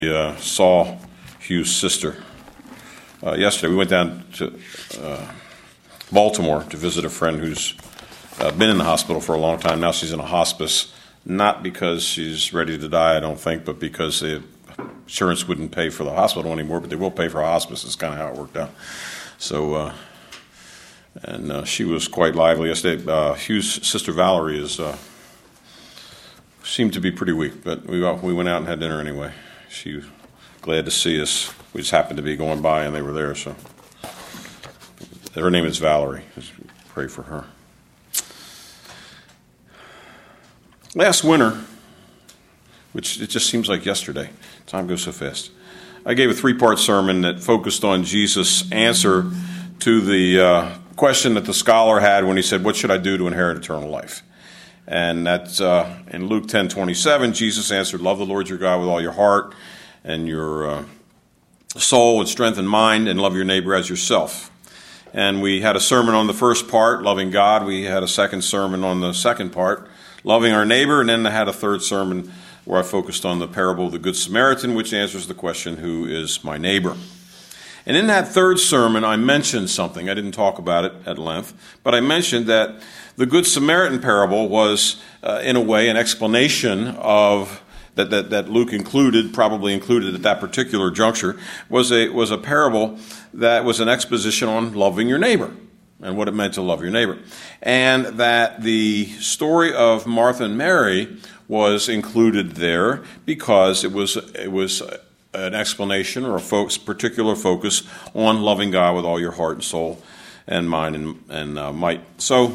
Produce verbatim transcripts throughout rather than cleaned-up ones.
We uh, saw Hugh's sister uh, yesterday. We went down to uh, Baltimore to visit a friend who's uh, been in the hospital for a long time. Now she's in a hospice, not because she's ready to die, I don't think, but because the insurance wouldn't pay for the hospital anymore, but they will pay for a hospice. That's kind of how it worked out. So, uh, and uh, she was quite lively yesterday. Uh, Hugh's sister Valerie is uh, seemed to be pretty weak, but we we went out and had dinner anyway. She was glad to see us. We just happened to be going by, and they were there. So her name is Valerie. Just pray for her. Last winter, which it just seems like yesterday, time goes so fast, I gave a three-part sermon that focused on Jesus' answer to the uh, question that the scholar had when he said, "What should I do to inherit eternal life?" And that's uh, in Luke ten twenty-seven, Jesus answered, "Love the Lord your God with all your heart and your uh, soul and strength and mind, and love your neighbor as yourself." And we had a sermon on the first part, loving God. We had a second sermon on the second part, loving our neighbor. And then I had a third sermon where I focused on the parable of the Good Samaritan, which answers the question, who is my neighbor? And in that third sermon, I mentioned something. I didn't talk about it at length, but I mentioned that the Good Samaritan parable was, uh, in a way, an explanation of that, that that Luke included, probably included at that particular juncture, was a was a parable that was an exposition on loving your neighbor and what it meant to love your neighbor, and that the story of Martha and Mary was included there because it was it was an explanation or a fo- particular focus on loving God with all your heart and soul and mind and, and uh, might. So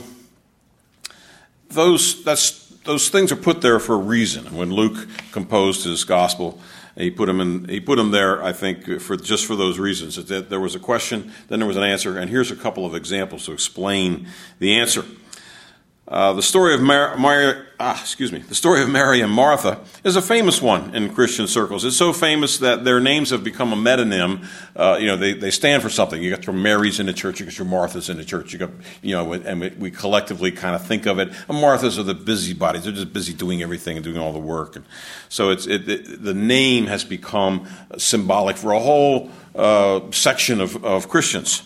those that's those things are put there for a reason. When Luke composed his gospel, he put them in. He put them there, I think, for just for those reasons. That there was a question, then there was an answer, and here's a couple of examples to explain the answer. Uh, the story of Mar- Mar- ah, excuse me, the story of Mary and Martha is a famous one in Christian circles. It's so famous that their names have become a metonym. Uh, you know, they, they stand for something. You got your Marys in the church, you got your Marthas in the church. You got, you know, and we, we collectively kind of think of it. And Marthas are the busybodies; they're just busy doing everything and doing all the work. And so it's it, it, the name has become symbolic for a whole uh, section of, of Christians.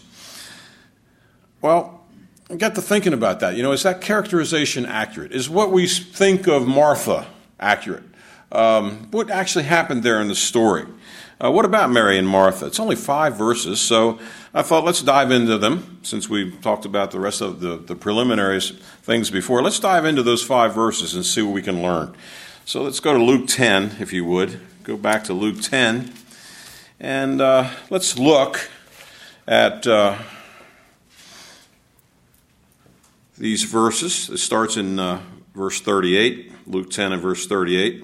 Well, I got to thinking about that. You know, is that characterization accurate? Is what we think of Martha accurate? Um, what actually happened there in the story? Uh, what about Mary and Martha? It's only five verses, so I thought let's dive into them. Since we talked about the rest of the, the preliminaries things before, let's dive into those five verses and see what we can learn. So let's go to Luke ten, if you would. Go back to Luke ten, and uh, let's look at Uh, these verses. It starts in uh, verse thirty-eight, Luke ten and verse thirty-eight.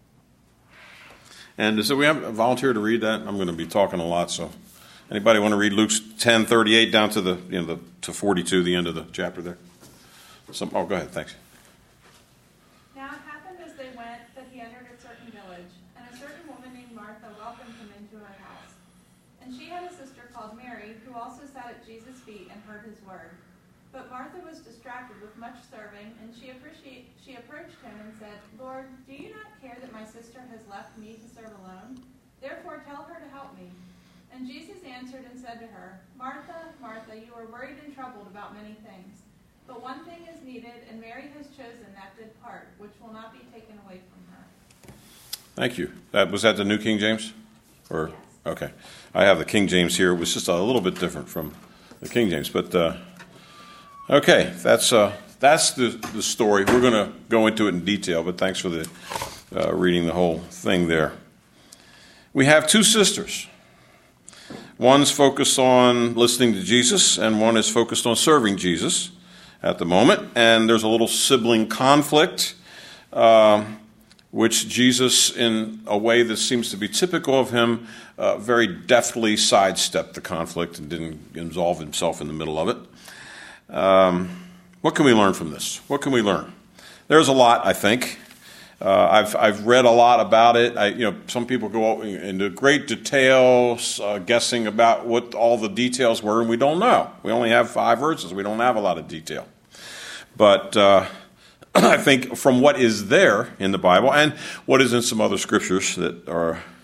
And so we have a volunteer to read that. I'm going to be talking a lot, so anybody want to read Luke ten thirty-eight down to the you know the to forty-two, the end of the chapter there? Some, oh, go ahead. Thanks. Now it happened as they went that he entered a certain village, and a certain woman named Martha welcomed him into her house. And she had a sister called Mary, who also sat at Jesus' feet and heard his word. But Martha was distracted with much serving, and she appreciate, she approached him and said, "Lord, do you not care that my sister has left me to serve alone? Therefore tell her to help me." And Jesus answered and said to her, "Martha, Martha, you are worried and troubled about many things. But one thing is needed, and Mary has chosen that good part, which will not be taken away from her." Thank you. That, was that the New King James? Or Yes. Okay. I have the King James here. It was just a little bit different from the King James, but... Uh, Okay, that's uh, that's the, the story. We're going to go into it in detail, but thanks for the uh, reading the whole thing there. We have two sisters. One's focused on listening to Jesus, and one is focused on serving Jesus at the moment. And there's a little sibling conflict, um, which Jesus, in a way that seems to be typical of him, uh, very deftly sidestepped the conflict and didn't involve himself in the middle of it. Um, what can we learn from this? What can we learn? There's a lot, I think. Uh, I've I've read a lot about it. I, you know, some people go into great details, uh, guessing about what all the details were, and we don't know. We only have five verses. We don't have a lot of detail. But uh, I think from what is there in the Bible and what is in some other scriptures that are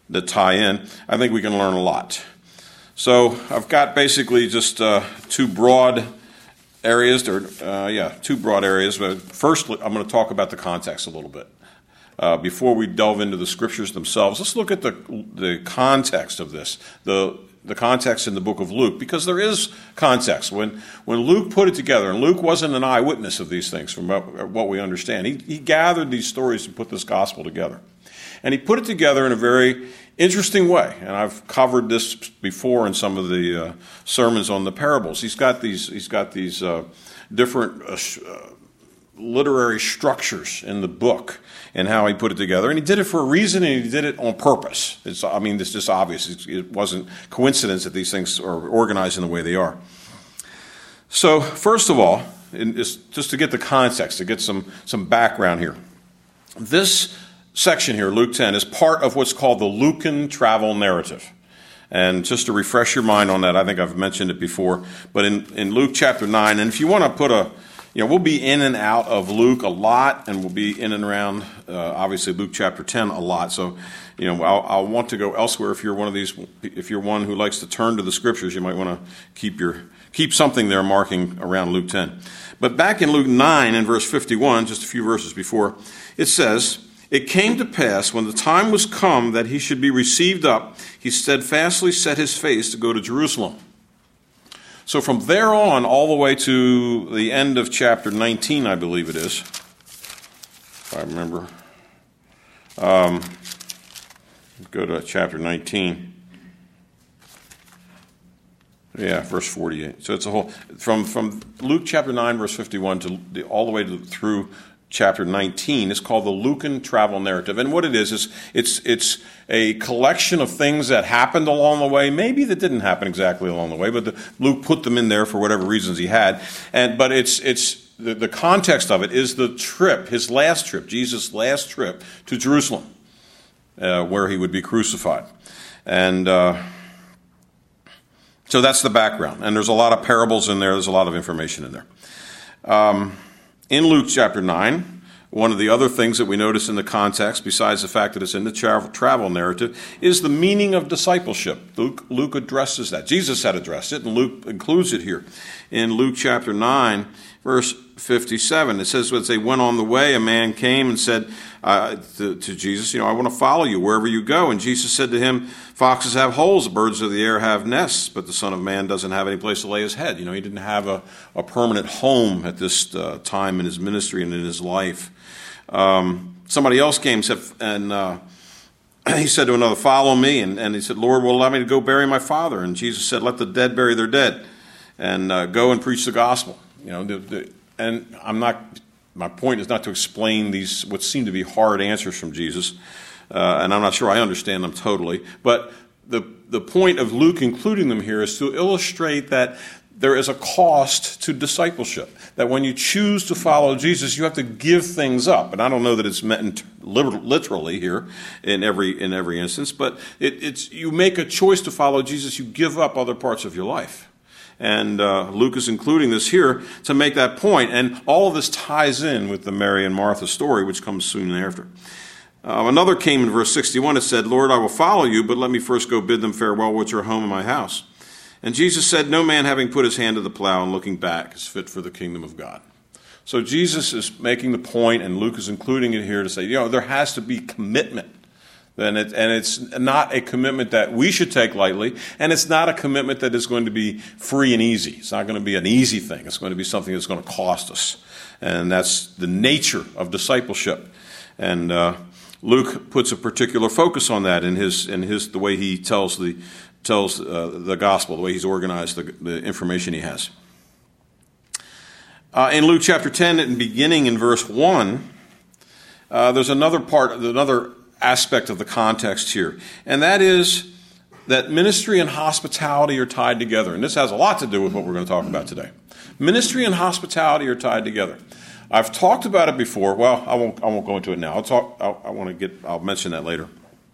that tie in, I think we can learn a lot. So I've got basically just uh, two broad areas, or uh, yeah, two broad areas. But first, I'm going to talk about the context a little bit. Uh, before we delve into the scriptures themselves, let's look at the the context of this, the the context in the book of Luke, because there is context. When when Luke put it together, and Luke wasn't an eyewitness of these things from what we understand, he, he gathered these stories and put this gospel together. And he put it together in a very interesting way. And I've covered this before in some of the uh, sermons on the parables. He's got these, he's got these uh, different uh, uh, literary structures in the book and how he put it together. And he did it for a reason, and he did it on purpose. It's, I mean, it's just obvious. It's, it wasn't coincidence that these things are organized in the way they are. So, first of all, just to get the context, to get some, some background here. This section here, Luke ten, is part of what's called the Lucan travel narrative. And just to refresh your mind on that, I think I've mentioned it before, but in, in Luke chapter nine, and if you want to put a, you know, we'll be in and out of Luke a lot, and we'll be in and around, uh, obviously, Luke chapter ten a lot. So, you know, I'll, I'll want to go elsewhere. If you're one of these, if you're one who likes to turn to the scriptures, you might want to keep your keep something there marking around Luke ten. But back in Luke nine and verse fifty-one, just a few verses before, it says, "It came to pass when the time was come that he should be received up, he steadfastly set his face to go to Jerusalem." So from there on, all the way to the end of chapter nineteen, I believe it is, if I remember. Um, go to chapter nineteen. Yeah, verse forty-eight. So it's a whole, from, from Luke chapter nine, verse fifty-one, to the, all the way to, through chapter nineteen is called the Lucan travel narrative. And what it is, is it's it's a collection of things that happened along the way, maybe that didn't happen exactly along the way, but the, Luke put them in there for whatever reasons he had. And but it's it's the, the context of it is the trip, his last trip, Jesus' last trip to Jerusalem, uh, where he would be crucified. And uh, so that's the background. And there's a lot of parables in there. There's a lot of information in there. Um, In Luke chapter nine, one of the other things that we notice in the context, besides the fact that it's in the travel, travel narrative, is the meaning of discipleship. Luke, Luke addresses that. Jesus had addressed it, and Luke includes it here. In Luke chapter nine, verse fifty-seven, it says, as they went on the way, a man came and said uh, to, to Jesus, you know, I want to follow you wherever you go. And Jesus said to him, foxes have holes, birds of the air have nests, but the Son of Man doesn't have any place to lay his head. You know, he didn't have a, a permanent home at this uh, time in his ministry and in his life. Um, somebody else came said, and uh, he said to another, follow me. And, and he said, Lord, will allow me to go bury my father. And Jesus said, let the dead bury their dead, and uh, go and preach the gospel. You know, the, the, and I'm not, my point is not to explain these, what seem to be hard answers from Jesus. Uh, and I'm not sure I understand them totally. But the the point of Luke including them here is to illustrate that there is a cost to discipleship. That when you choose to follow Jesus, you have to give things up. And I don't know that it's meant literally here in every in every instance, but it, it's you make a choice to follow Jesus, you give up other parts of your life. And uh, Luke is including this here to make that point. And all of this ties in with the Mary and Martha story, which comes soon after. Uh, another came in verse sixty-one. It said, Lord, I will follow you, but let me first go bid them farewell which are home in my house. And Jesus said, no man having put his hand to the plow and looking back is fit for the kingdom of God. So Jesus is making the point, and Luke is including it here to say, you know, there has to be commitment. And, it, and it's not a commitment that we should take lightly, and it's not a commitment that is going to be free and easy. It's not going to be an easy thing. It's going to be something that's going to cost us. And that's the nature of discipleship. And uh, Luke puts a particular focus on that in his in his the way he tells the tells uh, the gospel, the way he's organized the, the information he has. Uh, in Luke chapter ten, and beginning in verse one, uh, there's another part, another aspect of the context here, and that is that ministry and hospitality are tied together. And this has a lot to do with what we're going to talk about today. Ministry and hospitality are tied together. I've talked about it before. Well, I won't. I won't go into it now. I'll talk. I'll, I want to get. I'll mention that later.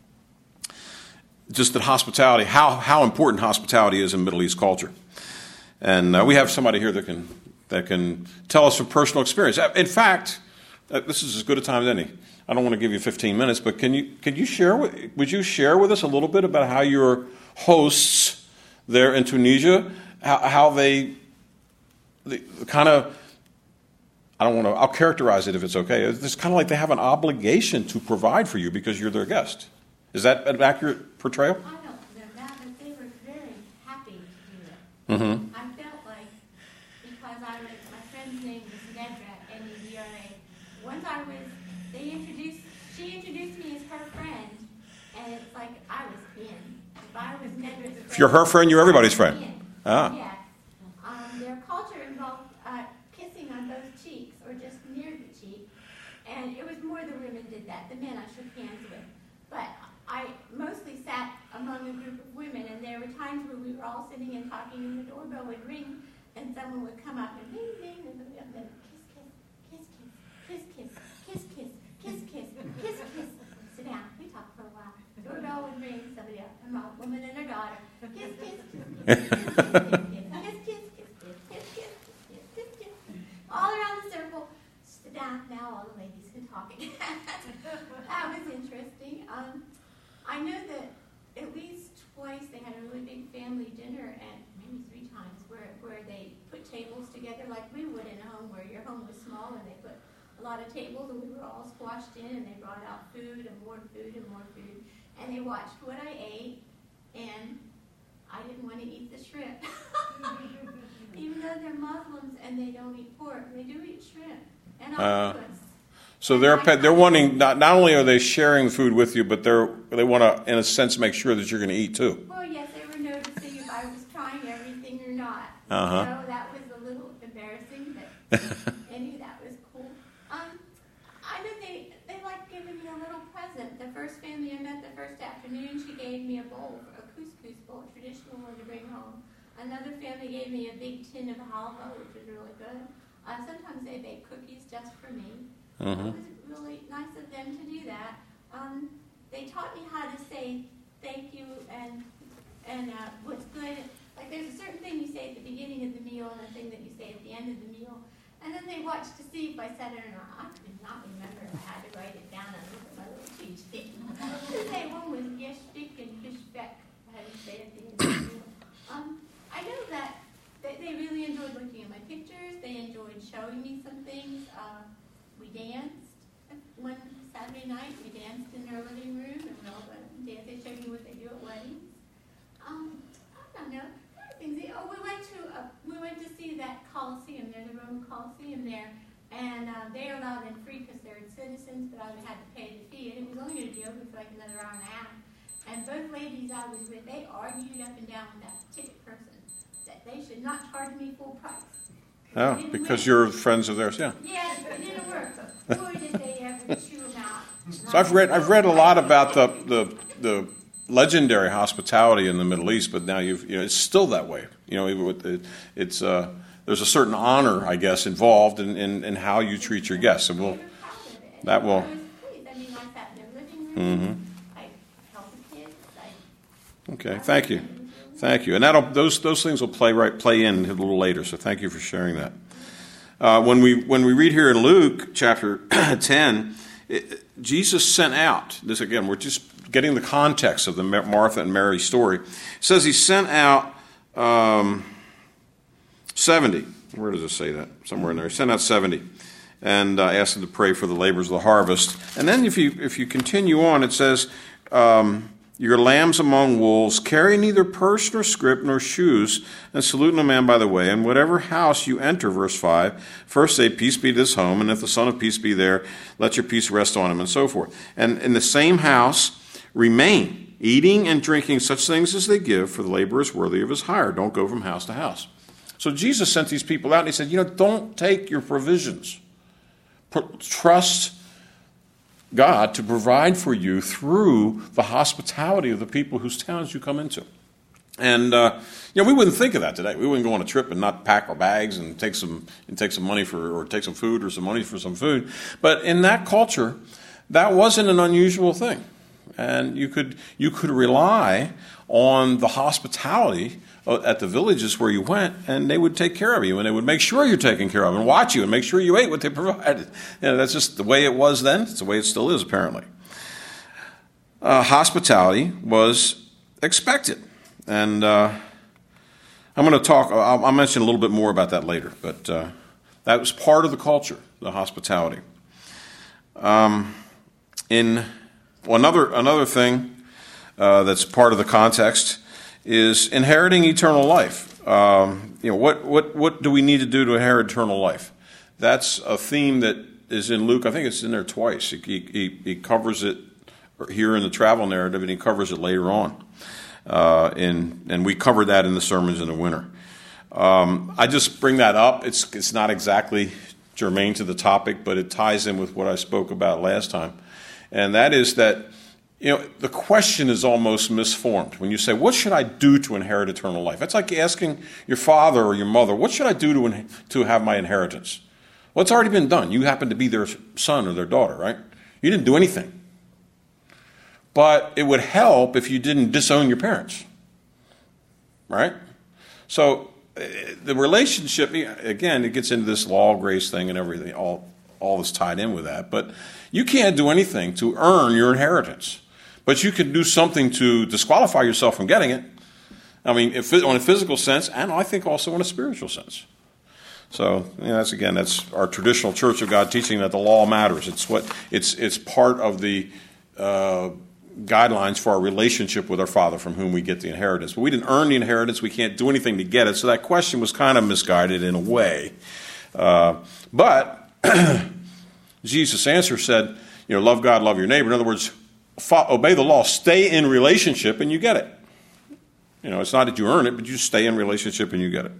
Just that hospitality, how how important hospitality is in Middle East culture, and uh, we have somebody here that can that can tell us from personal experience. In fact, uh, this is as good a time as any. I don't want to give you fifteen minutes, but can you could you share with, would you share with us a little bit about how your hosts there in Tunisia, how, how they, the, the kind of, I don't want to, I'll characterize it if it's okay. It's kind of like they have an obligation to provide for you because you're their guest. Is that an accurate portrayal? I don't know that, but they were very happy to do it. Mm-hmm. I felt like, because I was, my friend's name was Nedra, N E D R A. Once I was, they introduced, she introduced me as her friend, and it's like I was in. If I was Nedra's friend. If you're her friend, you're everybody's friend. In. Ah. Yes. Um, their culture involved uh, kissing on both cheeks, or just near the cheek, and it was more the women did that. The men I shook hands with. But I mostly sat among a group of women, and there were times where we were all sitting and talking, and the doorbell would ring, and someone would come up and ding, ding, and then kiss, kiss, kiss, kiss, kiss, kiss, kiss, kiss, kiss, kiss. Sit down. We talked for a while. Doorbell would ring. Somebody else, a woman and her daughter. Kiss, kiss, kiss, kiss, kiss, kiss, kiss, kiss, kiss, kiss, kiss, kiss. All around the circle. Sit down. Now all the ladies can talk again. That was interesting. Um, I know that at least twice they had a really big family dinner, and maybe three times, where, where they put tables together like we would in a home where your home was small, and they put a lot of tables, and we were all squashed in, and they brought out food and more food and more food, and they watched what I ate, and I didn't want to eat the shrimp. Even though they're Muslims and they don't eat pork, they do eat shrimp and octopus. Uh. So they're they're wanting not not only are they sharing food with you, but they're they want to, in a sense, make sure that you're going to eat too. Well, yes, they were noticing if I was trying everything or not. Uh-huh. So that was a little embarrassing, but I knew that was cool. Um, I know they they like giving me a little present. The first family I met the first afternoon, she gave me a bowl, a couscous bowl, a traditional one to bring home. Another family gave me a big tin of halva, which was really good. Uh, sometimes they bake cookies just for me. Mm-hmm. It was really nice of them to do that. Um, they taught me how to say thank you and and uh, what's good. Like there's a certain thing you say at the beginning of the meal and a thing that you say at the end of the meal. And then they watched to see if I said it or not. I did not remember if I had to write it down on my little cheat sheet. To say one was geshtik and geshbek. I had to say at the end of the meal. Um, I know that they, they really enjoyed looking at my pictures. They enjoyed showing me some things. Uh, We danced one Saturday night. We danced in their living room, and we all went and danced. They showed me what they do at weddings. Um, I don't know. There were things. Oh, we went to a, we went to see that Colosseum. There's a Roman Colosseum there, and uh, they allowed them free because they're citizens, but I had to pay the fee, and it was only going to be open for like another hour and a half. And both ladies I was with, they argued up and down with that ticket person that they should not charge me full price. Oh, because you're friends of theirs, yeah. Yes, it didn't work. Boy, did they ever chew them out. So I've read I've read a lot about the the, the legendary hospitality in the Middle East, but now you've you know it's still that way. You know, even with the, it's uh, there's a certain honor, I guess, involved in, in, in how you treat your guests, and we'll that will. I was pleased. I mean, I sat in their living room. Mm-hmm. I helped the kids. I, okay, thank you. Thank you, and that'll those those things will play right play in a little later. So thank you for sharing that. Uh, when we when we read here in Luke chapter ten, it, Jesus sent out this again. We're just getting the context of the Martha and Mary story. It says he sent out um, seventy. Where does it say that? Somewhere in there. He sent out seventy, and uh, asked them to pray for the labors of the harvest. And then if you if you continue on, it says. Um, Your lambs among wolves, carry neither purse nor scrip nor shoes, and salute no man by the way. And whatever house you enter, verse five, first say, peace be to this home, and if the Son of Peace be there, let your peace rest on him, and so forth. And in the same house remain, eating and drinking such things as they give, for the laborer is worthy of his hire. Don't go from house to house. So Jesus sent these people out, and he said, you know, don't take your provisions. Trust God to provide for you through the hospitality of the people whose towns you come into. And uh, you know, we wouldn't think of that today. We wouldn't go on a trip and not pack our bags and take some and take some money for or take some food or some money for some food. But in that culture, that wasn't an unusual thing. And you could you could rely on the hospitality at the villages where you went, and they would take care of you, and they would make sure you're taken care of and watch you and make sure you ate what they provided. You know, that's just the way it was then. It's the way it still is, apparently. Uh, hospitality was expected. And uh, I'm going to talk, I'll, I'll mention a little bit more about that later, but uh, that was part of the culture, the hospitality. Um, in well, another another thing uh, that's part of the context is inheriting eternal life. Um, you know, what what what do we need to do to inherit eternal life? That's a theme that is in Luke. I think it's in there twice. He he, he covers it here in the travel narrative, and he covers it later on. Uh, in and we covered that in the sermons in the winter. Um, I just bring that up. It's it's not exactly germane to the topic, but it ties in with what I spoke about last time, and that is that, you know, the question is almost misformed when you say, "What should I do to inherit eternal life?" That's like asking your father or your mother, "What should I do to in- to have my inheritance?" Well, it's already been done. You happen to be their son or their daughter, right? You didn't do anything. But it would help if you didn't disown your parents, right? So uh, the relationship, again, it gets into this law of grace thing and everything, all all is tied in with that. But you can't do anything to earn your inheritance. But you can do something to disqualify yourself from getting it. I mean, if, on a physical sense, and I think also in a spiritual sense. So, you know, that's again, that's our traditional Church of God teaching that the law matters. It's what it's it's part of the uh, guidelines for our relationship with our Father from whom we get the inheritance. But we didn't earn the inheritance. We can't do anything to get it. So that question was kind of misguided in a way. Uh, but Jesus' answer said, you know, love God, love your neighbor. In other words, fo- obey the law, stay in relationship, and you get it. You know, it's not that you earn it, but you stay in relationship and you get it.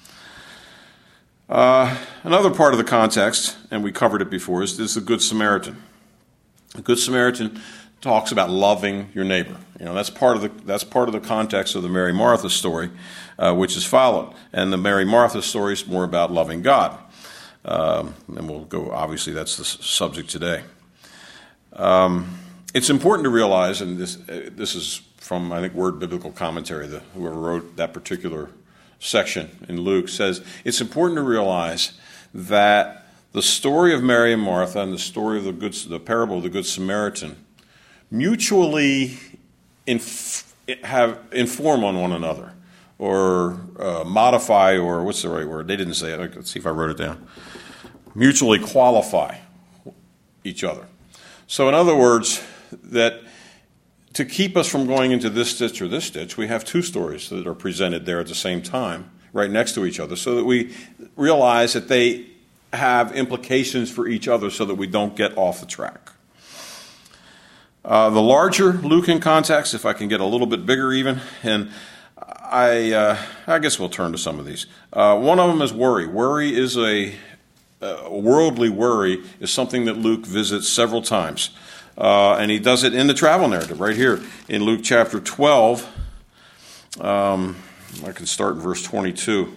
Uh, another part of the context, and we covered it before, is, is the Good Samaritan. The Good Samaritan talks about loving your neighbor. You know, that's part of the that's part of the context of the Mary Martha story, uh, which is followed. And the Mary Martha story is more about loving God. Um, and we'll go. Obviously, that's the subject today. Um, it's important to realize, and this uh, this is from I think Word Biblical Commentary, the, whoever wrote that particular section in Luke, says it's important to realize that the story of Mary and Martha and the story of the good the parable of the Good Samaritan mutually inf- have inform on one another, or uh, modify, or what's the right word? They didn't say it. Let's see if I wrote it down. Mutually qualify each other. So in other words, that to keep us from going into this ditch or this ditch, we have two stories that are presented there at the same time, right next to each other, so that we realize that they have implications for each other so that we don't get off the track. Uh, the larger Lucan context, if I can get a little bit bigger even, and I uh, I guess we'll turn to some of these. Uh, one of them is worry. Worry is a, a worldly worry is something that Luke visits several times. Uh, and he does it in the travel narrative right here in Luke chapter twelve. Um, I can start in verse twenty-two.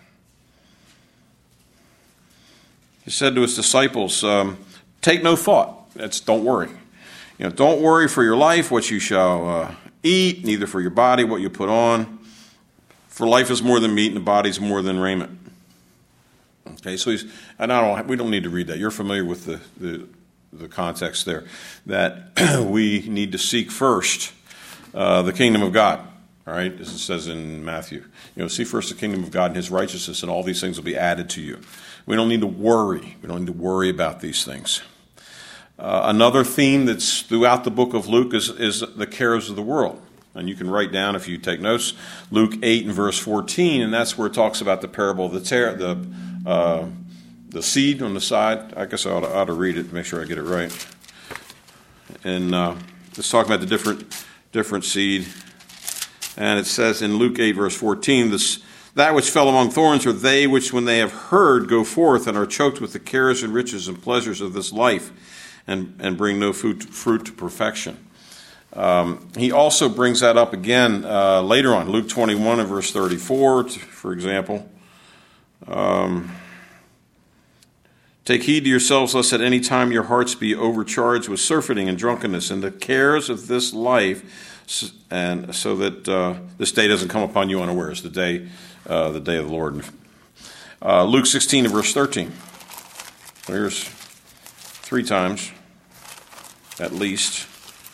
He said to his disciples, um, take no thought. That's don't worry. You know, don't worry for your life, what you shall uh, eat, neither for your body, what you put on. For life is more than meat, and the body is more than raiment. Okay, so he's, and I don't, we don't need to read that. You're familiar with the, the, the context there, that we need to seek first uh, the kingdom of God. All right, as it says in Matthew. You know, see first the kingdom of God and his righteousness, and all these things will be added to you. We don't need to worry. We don't need to worry about these things. Uh, another theme that's throughout the book of Luke is, is the cares of the world. And you can write down, if you take notes, Luke eight and verse fourteen, and that's where it talks about the parable of the ter- the uh, the seed on the side. I guess I ought to, ought to read it to make sure I get it right. And uh, it's talking about the different different seed. And it says in Luke eight verse fourteen, this, that which fell among thorns are they which when they have heard go forth and are choked with the cares and riches and pleasures of this life, and, and bring no fruit, fruit to perfection. Um, he also brings that up again uh, later on, Luke twenty-one and verse thirty-four, for example. Um, Take heed to yourselves, lest at any time your hearts be overcharged with surfeiting and drunkenness and the cares of this life, and so that uh, this day doesn't come upon you unawares, the day, uh, the day of the Lord. Uh, Luke sixteen and verse thirteen. Here's three times, at least.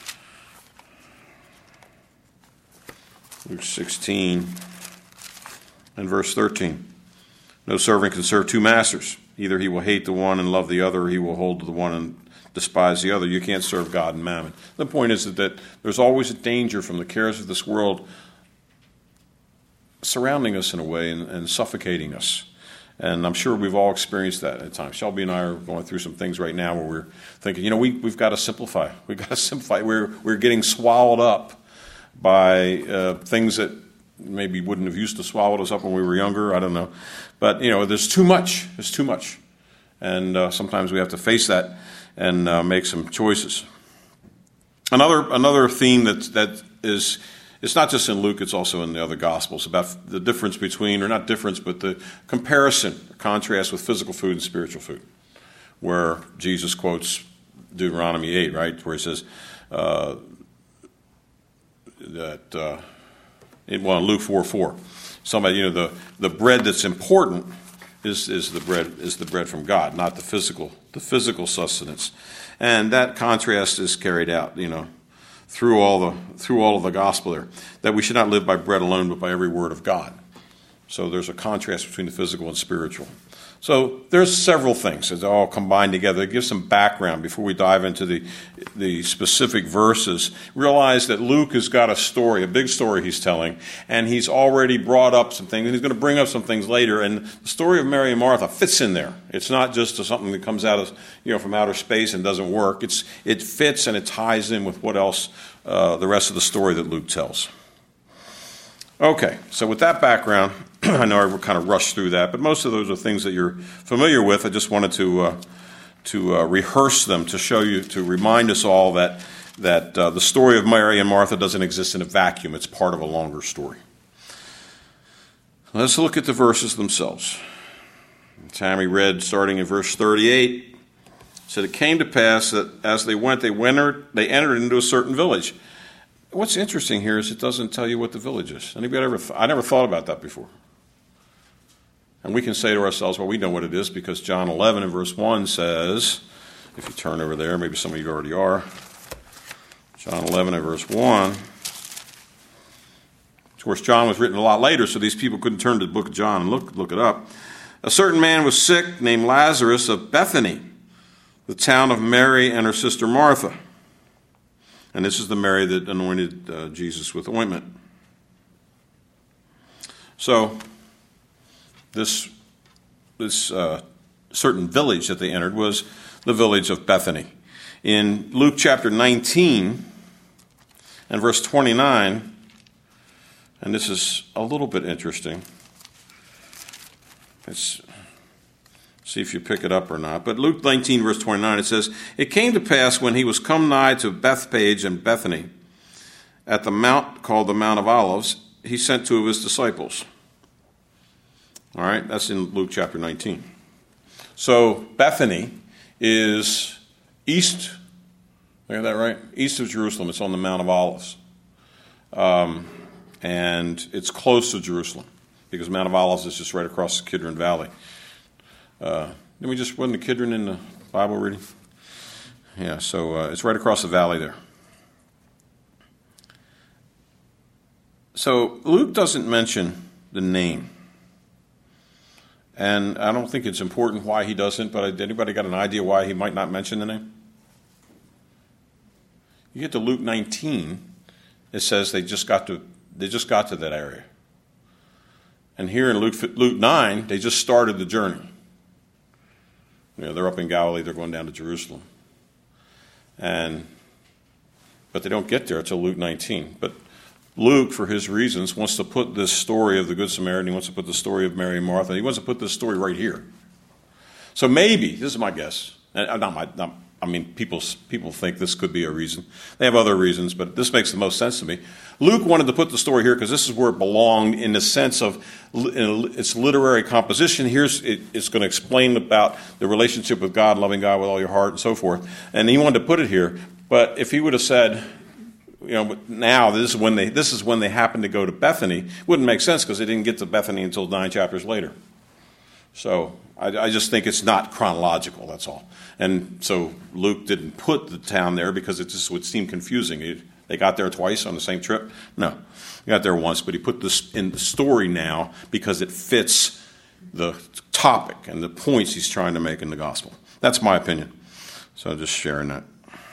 Luke sixteen and verse thirteen. No servant can serve two masters. Either he will hate the one and love the other, or he will hold to the one and despise the other. You can't serve God and mammon. The point is that, that there's always a danger from the cares of this world surrounding us in a way and, and suffocating us. And I'm sure we've all experienced that at times. Shelby and I are going through some things right now where we're thinking, you know, we, we've got to simplify. We've got to simplify. We're, we're getting swallowed up by uh, things that maybe wouldn't have used to swallow us up when we were younger. I don't know. But, you know, there's too much. There's too much. And uh, sometimes we have to face that and uh, make some choices. Another another theme that that is, it's not just in Luke, it's also in the other Gospels, about the difference between, or not difference, but the comparison, contrast with physical food and spiritual food, where Jesus quotes Deuteronomy eight, right, where he says uh, that, uh, in, well, in Luke four four, somebody, you know, the, the bread that's important is is the bread is the bread from God, not the physical the physical sustenance, and that contrast is carried out, you know, through all the through all of the gospel there, that we should not live by bread alone, but by every word of God. So there's a contrast between the physical and spiritual. So there's several things that all combine together. Give some background before we dive into the the specific verses. Realize that Luke has got a story, a big story he's telling, and he's already brought up some things, and he's going to bring up some things later. And the story of Mary and Martha fits in there. It's not just something that comes out of, you know, from outer space and doesn't work. It's it fits and it ties in with what else uh, the rest of the story that Luke tells. Okay, so with that background, I know I kind of rushed through that, but most of those are things that you're familiar with. I just wanted to uh, to uh, rehearse them, to show you, to remind us all that that uh, the story of Mary and Martha doesn't exist in a vacuum. It's part of a longer story. Let's look at the verses themselves. Tammy read starting in verse thirty-eight. It said, "It came to pass that as they went, they entered, they entered into a certain village." What's interesting here is it doesn't tell you what the village is. Anybody ever? Th- I never thought about that before. And we can say to ourselves, well, we know what it is because John eleven and verse one says, if you turn over there, maybe some of you already are. John eleven and verse one. Of course, John was written a lot later, so these people couldn't turn to the book of John and look, look it up. A certain man was sick named Lazarus of Bethany, the town of Mary and her sister Martha. And this is the Mary that anointed uh, Jesus with ointment. So, this this uh, certain village that they entered was the village of Bethany. In Luke chapter nineteen and verse twenty-nine, and this is a little bit interesting. It's see if you pick it up or not. But Luke nineteen, verse twenty-nine, it says, "It came to pass when he was come nigh to Bethpage and Bethany, at the mount called the Mount of Olives, he sent two of his disciples." All right, that's in Luke chapter nineteen. So Bethany is east, I got that right? East of Jerusalem. It's on the Mount of Olives. Um, and it's close to Jerusalem, because Mount of Olives is just right across the Kidron Valley. Uh, didn't we just, wasn't the Kidron in the Bible reading? Yeah, so uh, it's right across the valley there. So Luke doesn't mention the name. And I don't think it's important why he doesn't, but anybody got an idea why he might not mention the name? You get to Luke nineteen, it says they just got to they just got to that area. And here in Luke Luke nine, they just started the journey. You know, they're up in Galilee, they're going down to Jerusalem. And but they don't get there until Luke nineteen. But Luke, for his reasons, wants to put this story of the Good Samaritan, he wants to put the story of Mary and Martha, he wants to put this story right here. So maybe, this is my guess, and not my, not, I mean, people people think this could be a reason. They have other reasons, but this makes the most sense to me. Luke wanted to put the story here because this is where it belonged in the sense of its literary composition. Here's it, it's going to explain about the relationship with God, loving God with all your heart, and so forth. And he wanted to put it here. But if he would have said, you know, now this is when they this is when they happened to go to Bethany, it wouldn't make sense because they didn't get to Bethany until nine chapters later. So I, I just think it's not chronological, that's all. And so Luke didn't put the town there because it just would seem confusing. He, they got there twice on the same trip? No. He got there once, but he put this in the story now because it fits the topic and the points he's trying to make in the gospel. That's my opinion. So I'm just sharing that.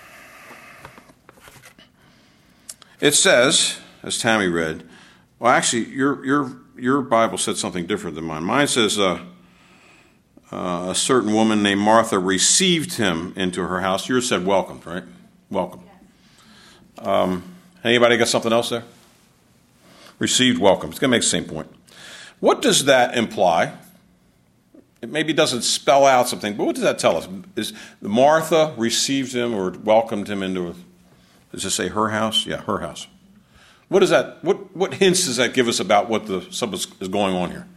It says, as Tammy read, well, actually, your your your Bible said something different than mine. Mine says, uh, Uh, a certain woman named Martha received him into her house. Yours said welcomed, right? Welcome. Um, anybody got something else there? Received, welcome. It's going to make the same point. What does that imply? It maybe doesn't spell out something, but what does that tell us? Is Martha received him or welcomed him into, does it say her house? Yeah, her house. What is that? What what hints does that give us about what the something is going on here?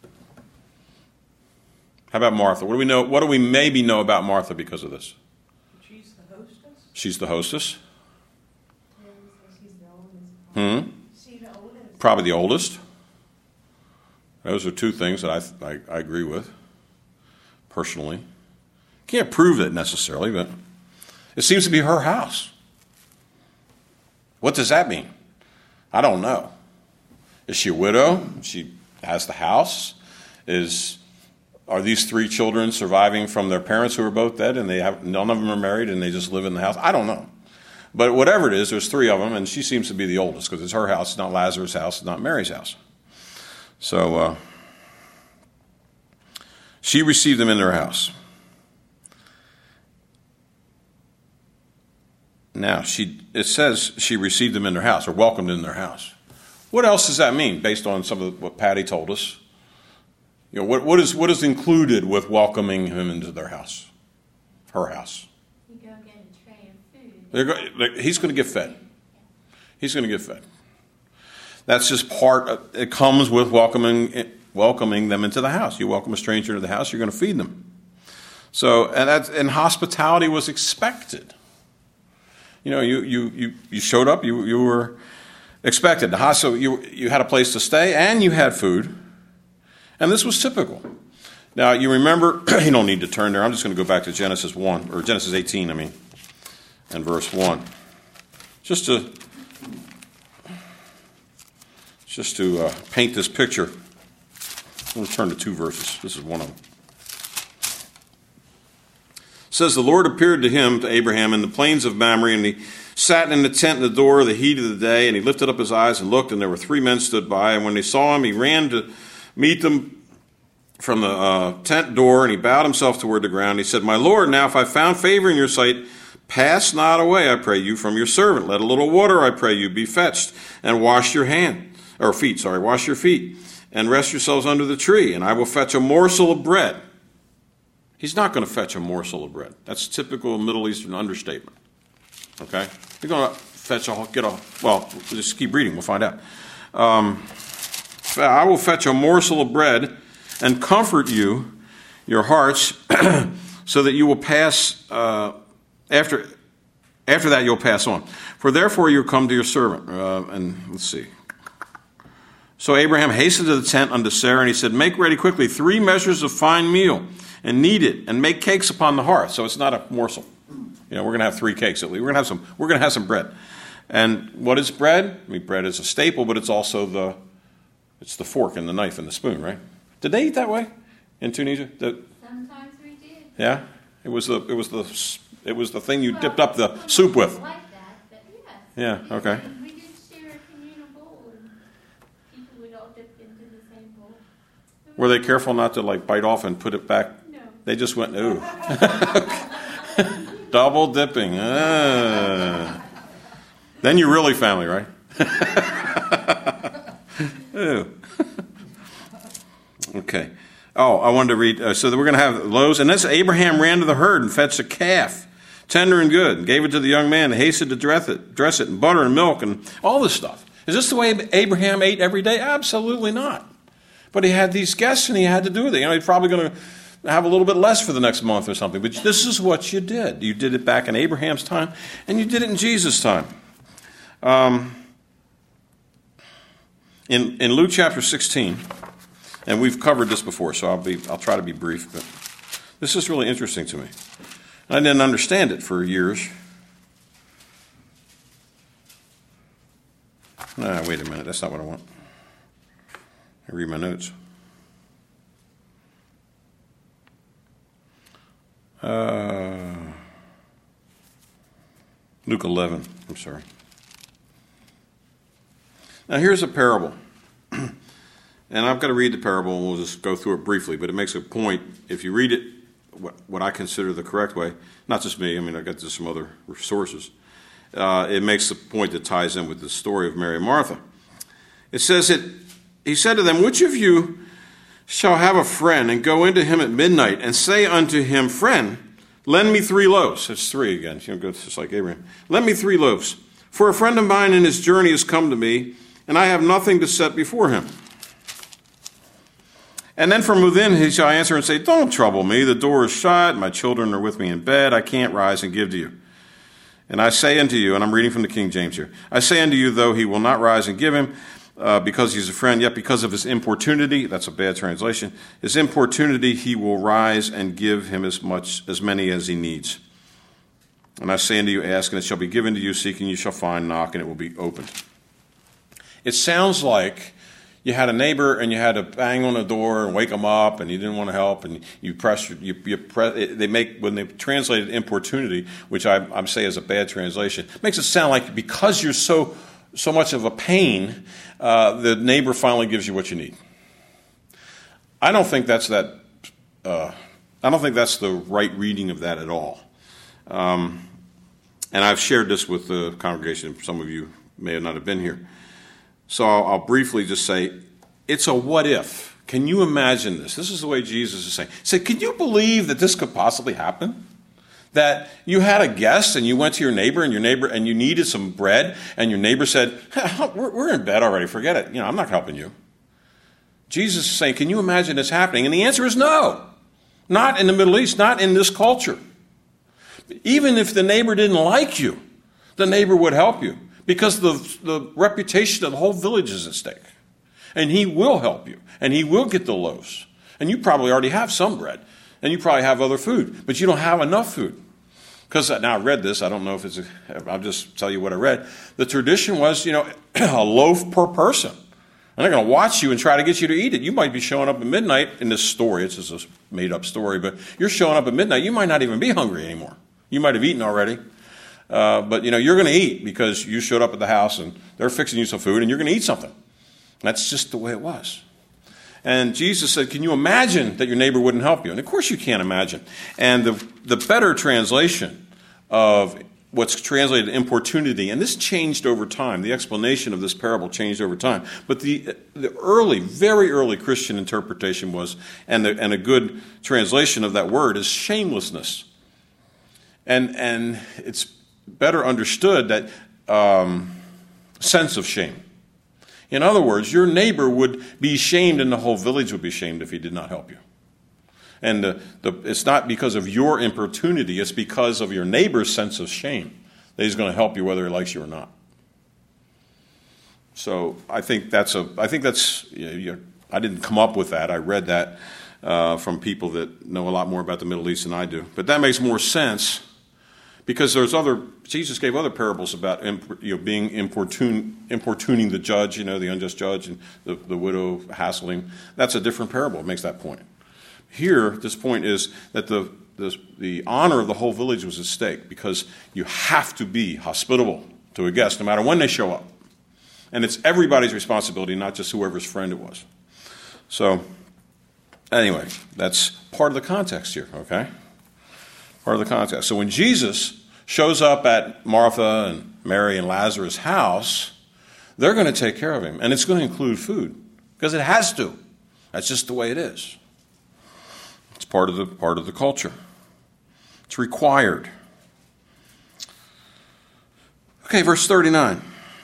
How about Martha? What do we know? What do we maybe know about Martha because of this? She's the hostess. She's the hostess. She's the oldest. Hmm. She's the oldest. Probably the oldest. Those are two things that I, I I agree with. Personally, can't prove it necessarily, but it seems to be her house. What does that mean? I don't know. Is she a widow? She has the house. Is Are these three children surviving from their parents who are both dead, and they have none of them are married, and they just live in the house? I don't know. But whatever it is, there's three of them, and she seems to be the oldest because it's her house, it's not Lazarus' house, it's not Mary's house. So uh, she received them in her house. Now, she it says she received them in their house, or welcomed in their house. What else does that mean, based on some of what Patty told us? You know, what, what is what is included with welcoming him into their house, her house? You go get a tray of food. They're go, he's going to get fed. He's going to get fed. That's just part of, it comes with welcoming welcoming them into the house. You welcome a stranger into the house, you're going to feed them. So, and that, and hospitality was expected. You know, you you you, you showed up, you you were expected. The house, so you you had a place to stay and you had food. And this was typical. Now, you remember, you don't need to turn there. I'm just going to go back to Genesis one, or Genesis eighteen, I mean, and verse one. Just to, just to uh, paint this picture. We'll turn to two verses. This is one of them. It says, the Lord appeared to him, to Abraham, in the plains of Mamre, and he sat in the tent in the door of the heat of the day, and he lifted up his eyes and looked, and there were three men stood by, and when they saw him, he ran to meet them from the uh, tent door, and he bowed himself toward the ground. He said, my Lord, now if I found favor in your sight, pass not away, I pray you, from your servant. Let a little water, I pray you, be fetched, and wash your hand, or feet, sorry, wash your feet, and rest yourselves under the tree, and I will fetch a morsel of bread. He's not going to fetch a morsel of bread. That's typical Middle Eastern understatement. Okay? He's going to fetch a, get a, well, just keep reading, we'll find out. Um... I will fetch a morsel of bread and comfort you, your hearts, so that you will pass, uh, after after that you'll pass on. For therefore you come to your servant. Uh, and let's see. So Abraham hastened to the tent unto Sarah, and he said, make ready quickly three measures of fine meal, and knead it, and make cakes upon the hearth. So it's not a morsel. You know, we're going to have three cakes at least. We're going to have some, we're going to have some bread. And what is bread? I mean, bread is a staple, but it's also the It's the fork and the knife and the spoon, right? Did they eat that way in Tunisia? The, Sometimes we did. yeah, it was the it was the it was the thing you Well, dipped up the soup with. Like that, but yes. Yeah. We Okay. did- We did share a communal bowl, and people would all dip into the same bowl. Were they careful not to like bite off and put it back? No. They just went ooh. Double dipping. Ah. Then you're really family, right? Ooh. Okay. Oh, I wanted to read. Uh, so we're going to have loaves. And this Abraham ran to the herd and fetched a calf, tender and good, and gave it to the young man, and hastened to dress it, dress it in butter and milk and all this stuff. Is this the way Abraham ate every day? Absolutely not. But he had these guests, and he had to do it. You know, he's probably going to have a little bit less for the next month or something. But this is what you did. You did it back in Abraham's time, and you did it in Jesus' time. Um, in, in Luke chapter sixteen, and we've covered this before, so I'll be I'll try to be brief, but this is really interesting to me. I didn't understand it for years. Nah, wait a minute. That's not what I want. I read my notes. Uh, Luke eleven. I'm sorry. Now here's a parable. And I've got to read the parable, and we'll just go through it briefly, but it makes a point. If you read it what, what I consider the correct way, not just me, I mean, I got this from other sources, uh, it makes the point that ties in with the story of Mary and Martha. It says that he said to them, which of you shall have a friend and go into him at midnight and say unto him, friend, lend me three loaves. It's three again, you know, just like Abraham. Lend me three loaves. For a friend of mine in his journey has come to me, and I have nothing to set before him. And then from within he shall answer and say, don't trouble me, the door is shut, my children are with me in bed, I can't rise and give to you. And I say unto you, and I'm reading from the King James here, I say unto you, though he will not rise and give him, uh, because he's a friend, yet because of his importunity, that's a bad translation, his importunity he will rise and give him as much, as many as he needs. And I say unto you, ask, and it shall be given to you, seek, and you shall find, knock, and it will be opened. It sounds like you had a neighbor and you had to bang on the door and wake them up, and you didn't want to help, and you press. You, you press. They make when they translated importunity, which I, I say is a bad translation, makes it sound like because you're so so much of a pain, uh, the neighbor finally gives you what you need. I don't think that's that. Uh, I don't think that's the right reading of that at all. Um, and I've shared this with the congregation. Some of you may not have been here. So I'll, I'll briefly just say, it's a what if. Can you imagine this? This is the way Jesus is saying. He said, can you believe that this could possibly happen? That you had a guest and you went to your neighbor and your neighbor and you needed some bread and your neighbor said, we're, we're in bed already, forget it. You know, I'm not helping you. Jesus is saying, can you imagine this happening? And the answer is no. Not in the Middle East, not in this culture. Even if the neighbor didn't like you, the neighbor would help you. Because the, the reputation of the whole village is at stake. And he will help you. And he will get the loaves. And you probably already have some bread. And you probably have other food. But you don't have enough food. Because now I read this. I don't know if it's a, I'll just tell you what I read. The tradition was, you know, a loaf per person. And they're going to watch you and try to get you to eat it. You might be showing up at midnight in this story. It's just a made-up story. But you're showing up at midnight. You might not even be hungry anymore. You might have eaten already. Uh, but, you know, you're going to eat because you showed up at the house and they're fixing you some food and you're going to eat something. That's just the way it was. And Jesus said, can you imagine that your neighbor wouldn't help you? And, of course, you can't imagine. And the, the better translation of what's translated importunity, and this changed over time. The explanation of this parable changed over time. But the, the early, very early Christian interpretation was, and, the, and a good translation of that word is shamelessness. And, and it's better understood that um, sense of shame. In other words, your neighbor would be shamed and the whole village would be shamed if he did not help you. And the, the, it's not because of your importunity, it's because of your neighbor's sense of shame that he's going to help you whether he likes you or not. So I think that's a, I think that's, you know, you, I didn't come up with that. I read that uh, from people that know a lot more about the Middle East than I do. But that makes more sense. Because there's other, Jesus gave other parables about, you know, being importune, importuning the judge, you know, the unjust judge, and the, the widow hassling. That's a different parable. It makes that point. Here, this point is that the, the the honor of the whole village was at stake because you have to be hospitable to a guest, no matter when they show up, and it's everybody's responsibility, not just whoever's friend it was. So, anyway, that's part of the context here. Okay. Part of the context. So when Jesus shows up at Martha and Mary and Lazarus' house, they're going to take care of him. And it's going to include food. Because it has to. That's just the way it is. It's part of the part of the culture. It's required. Okay, verse thirty-nine.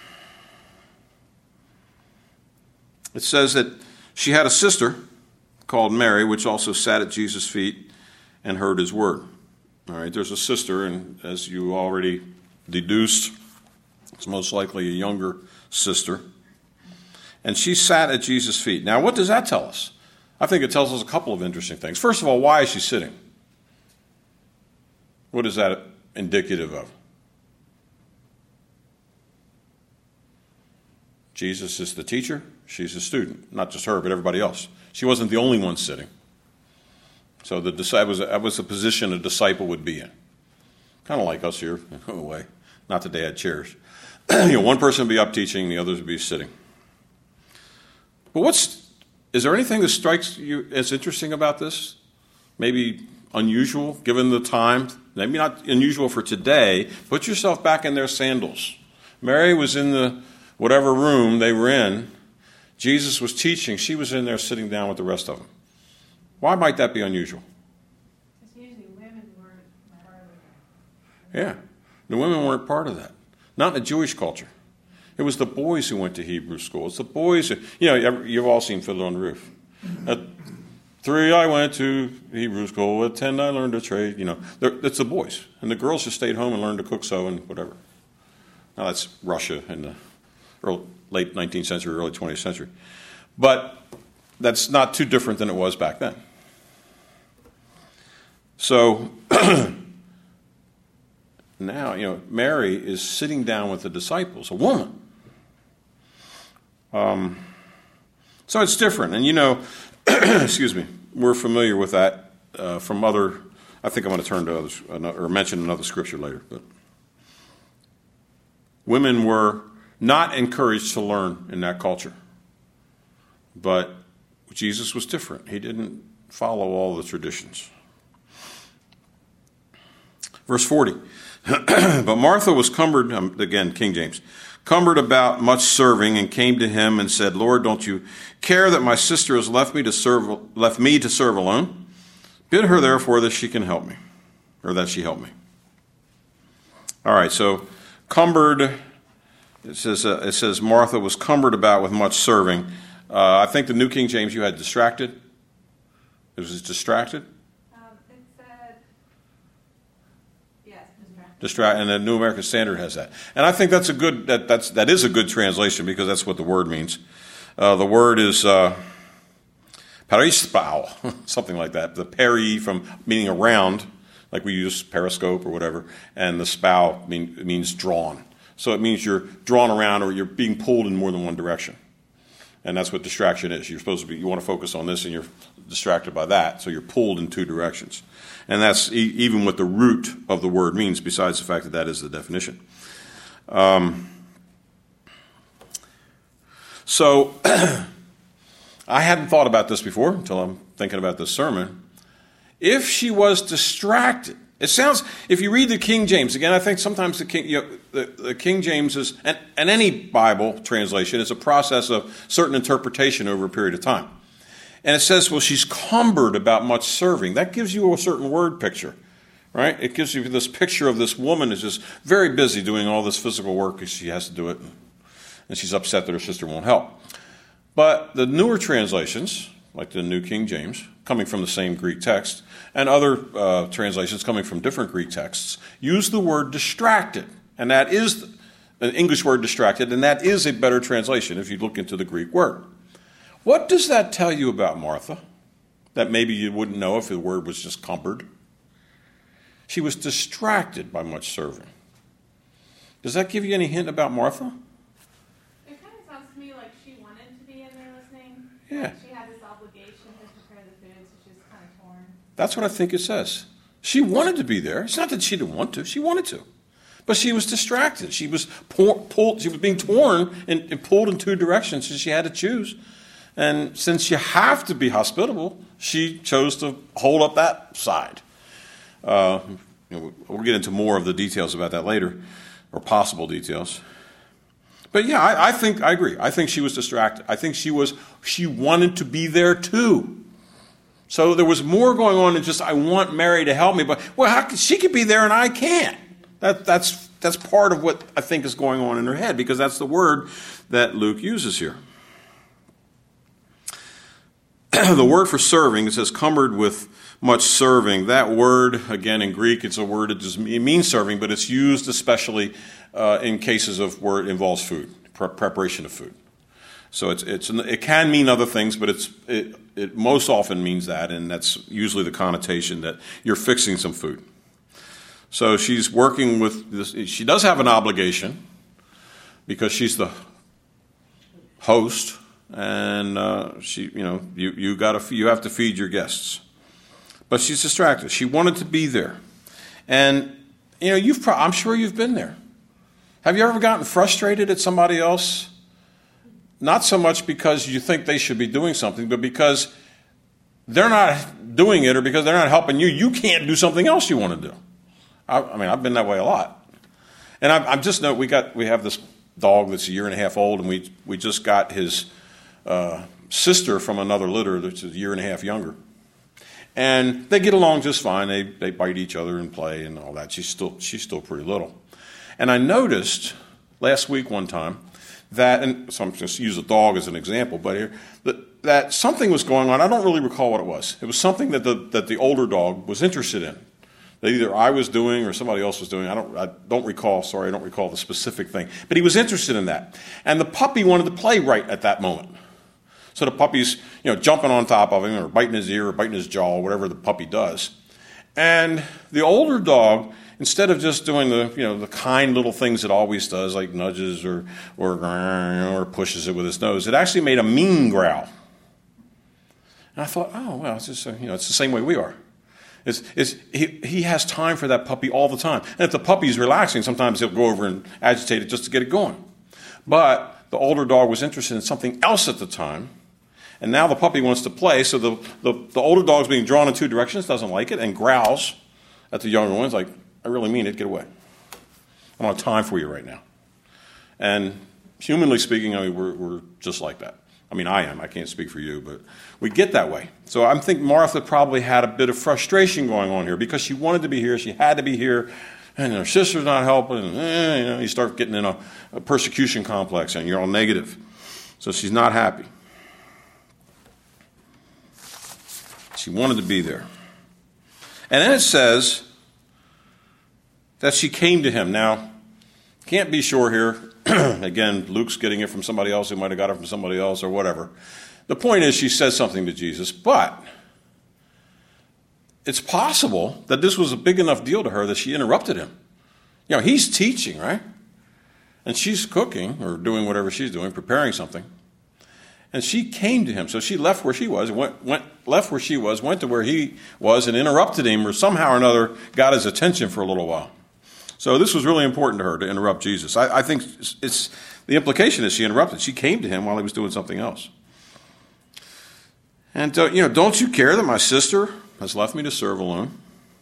It says that she had a sister called Mary, which also sat at Jesus' feet and heard his word. All right, there's a sister, and as you already deduced, it's most likely a younger sister. And she sat at Jesus' feet. Now, what does that tell us? I think it tells us a couple of interesting things. First of all, why is she sitting? What is that indicative of? Jesus is the teacher. She's a student. Not just her, but everybody else. She wasn't the only one sitting. So the that was, a, that was a position a disciple would be in. Kind of like us here, in a way. Not that they had chairs. You know, one person would be up teaching, the others would be sitting. But what's, is there anything that strikes you as interesting about this? Maybe unusual, given the time? Maybe not unusual for today. Put yourself back in their sandals. Mary was in the whatever room they were in. Jesus was teaching. She was in there sitting down with the rest of them. Why might that be unusual? Because usually women weren't part of that. Yeah, the women weren't part of that. Not in the Jewish culture. It was the boys who went to Hebrew school. It's the boys who, you know, you've all seen Fiddler on the Roof. At three, I went to Hebrew school. At ten, I learned a trade. You know, it's the boys. And the girls just stayed home and learned to cook, sew, and whatever. Now, that's Russia in the early, late nineteenth century, early twentieth century. But that's not too different than it was back then. So now, you know, Mary is sitting down with the disciples, a woman. Um, so it's different. And, you know, excuse me, we're familiar with that uh, from other, I think I'm going to turn to others, or mention another scripture later. But women were not encouraged to learn in that culture. But Jesus was different. He didn't follow all the traditions. Verse forty. But Martha was cumbered, um, again, King James, cumbered about much serving, and came to him and said, Lord, don't you care that my sister has left me to serve, left me to serve alone? Bid her therefore that she can help me, or that she help me. All right, so cumbered, it says, uh, it says Martha was cumbered about with much serving. Uh, I think the New King James, you had distracted. It was distracted. Um, it said, yes, distracted. Distract, and the New American Standard has that. And I think that's a good, that that's that is a good translation, because that's what the word means. Uh, the word is uh, perispao, something like that. The peri from meaning around, like we use periscope or whatever, and the spow mean, means drawn. So it means you're drawn around, or you're being pulled in more than one direction. And that's what distraction is. You're supposed to be, you want to focus on this, and you're distracted by that, so you're pulled in two directions. And that's e- even what the root of the word means, besides the fact that that is the definition. Um, so, I hadn't thought about this before until I'm thinking about this sermon. If she was distracted, it sounds, if you read the King James, again, I think sometimes the King, you know, the, the King James is, and, and any Bible translation is a process of certain interpretation over a period of time. And it says, well, she's cumbered about much serving. That gives you a certain word picture, right? It gives you this picture of this woman who's just very busy doing all this physical work because she has to do it, and she's upset that her sister won't help. But the newer translations, like the New King James, coming from the same Greek text, and other uh, translations coming from different Greek texts, use the word distracted. And that is an English word, distracted, and that is a better translation if you look into the Greek word. What does that tell you about Martha that maybe you wouldn't know if the word was just cumbered? She was distracted by much serving. Does that give you any hint about Martha? It kind of sounds to me like she wanted to be in there listening. Yeah. Like she had this obligation to prepare the food, so she was kind of torn. That's what I think it says. She wanted to be there. It's not that she didn't want to. She wanted to. But she was distracted. She was pour, pulled. She was being torn and, and pulled in two directions, and she had to choose. And since you have to be hospitable, she chose to hold up that side. Uh, you know, we'll get into more of the details about that later, or possible details. But yeah, I, I think I agree. I think she was distracted. I think she was. She wanted to be there too. So there was more going on than just I want Mary to help me. But well, how, she could be there and I can't. That that's that's part of what I think is going on in her head, because that's the word that Luke uses here. The word for serving, it says cumbered with much serving. That word, again, in Greek, it's a word that just, it means serving, but it's used especially uh, in cases of where it involves food, pre- preparation of food. So it's it's it can mean other things, but it's it, it most often means that, and that's usually the connotation that you're fixing some food. So she's working with this. She does have an obligation because she's the host, and uh, she, you know, you you got to you have to feed your guests. But she's distracted. She wanted to be there, and you know, you've pro- I'm sure you've been there. Have you ever gotten frustrated at somebody else? Not so much because you think they should be doing something, but because they're not doing it, or because they're not helping you. You can't do something else you want to do. I, I mean, I've been that way a lot. And I, I'm just know we got we have this dog that's a year and a half old, and we we just got his uh, sister from another litter that's a year and a half younger, and they get along just fine. They they bite each other and play and all that. She's still she's still pretty little, and I noticed last week one time that, and so I'm just use a dog as an example, but here that, that something was going on. I don't really recall what it was. It was something that the that the older dog was interested in, that either I was doing or somebody else was doing. I don't I don't recall. Sorry, I don't recall the specific thing. But he was interested in that, and the puppy wanted to play right at that moment. So the puppy's, you know, jumping on top of him or biting his ear or biting his jaw, or whatever the puppy does, and the older dog, instead of just doing the, you know, the kind little things it always does, like nudges or or or pushes it with his nose, it actually made a mean growl. And I thought, oh well, it's just, you know, it's the same way we are. It's, it's he he has time for that puppy all the time, and if the puppy's relaxing, sometimes he'll go over and agitate it just to get it going. But the older dog was interested in something else at the time, and now the puppy wants to play. So the the, the older dog's being drawn in two directions, doesn't like it, and growls at the younger ones like, I really mean it, get away. I don't have time for you right now. And humanly speaking, I mean, we're, we're just like that. I mean, I am. I can't speak for you, but we get that way. So I think Martha probably had a bit of frustration going on here because she wanted to be here. She had to be here. And her sister's not helping. And, eh, you know, you start getting in a, a persecution complex and you're all negative. So she's not happy. She wanted to be there. And then it says that she came to him. Now, can't be sure here. Again, Luke's getting it from somebody else who might have got it from somebody else or whatever. The point is she says something to Jesus, but it's possible that this was a big enough deal to her that she interrupted him. You know, he's teaching, right? And she's cooking or doing whatever she's doing, preparing something. And she came to him. So she left where she was, went, went, left where she was, went to where he was and interrupted him, or somehow or another got his attention for a little while. So this was really important to her to interrupt Jesus. I, I think it's, it's the implication is she interrupted. She came to him while he was doing something else. And, uh, you know, don't you care that my sister has left me to serve alone?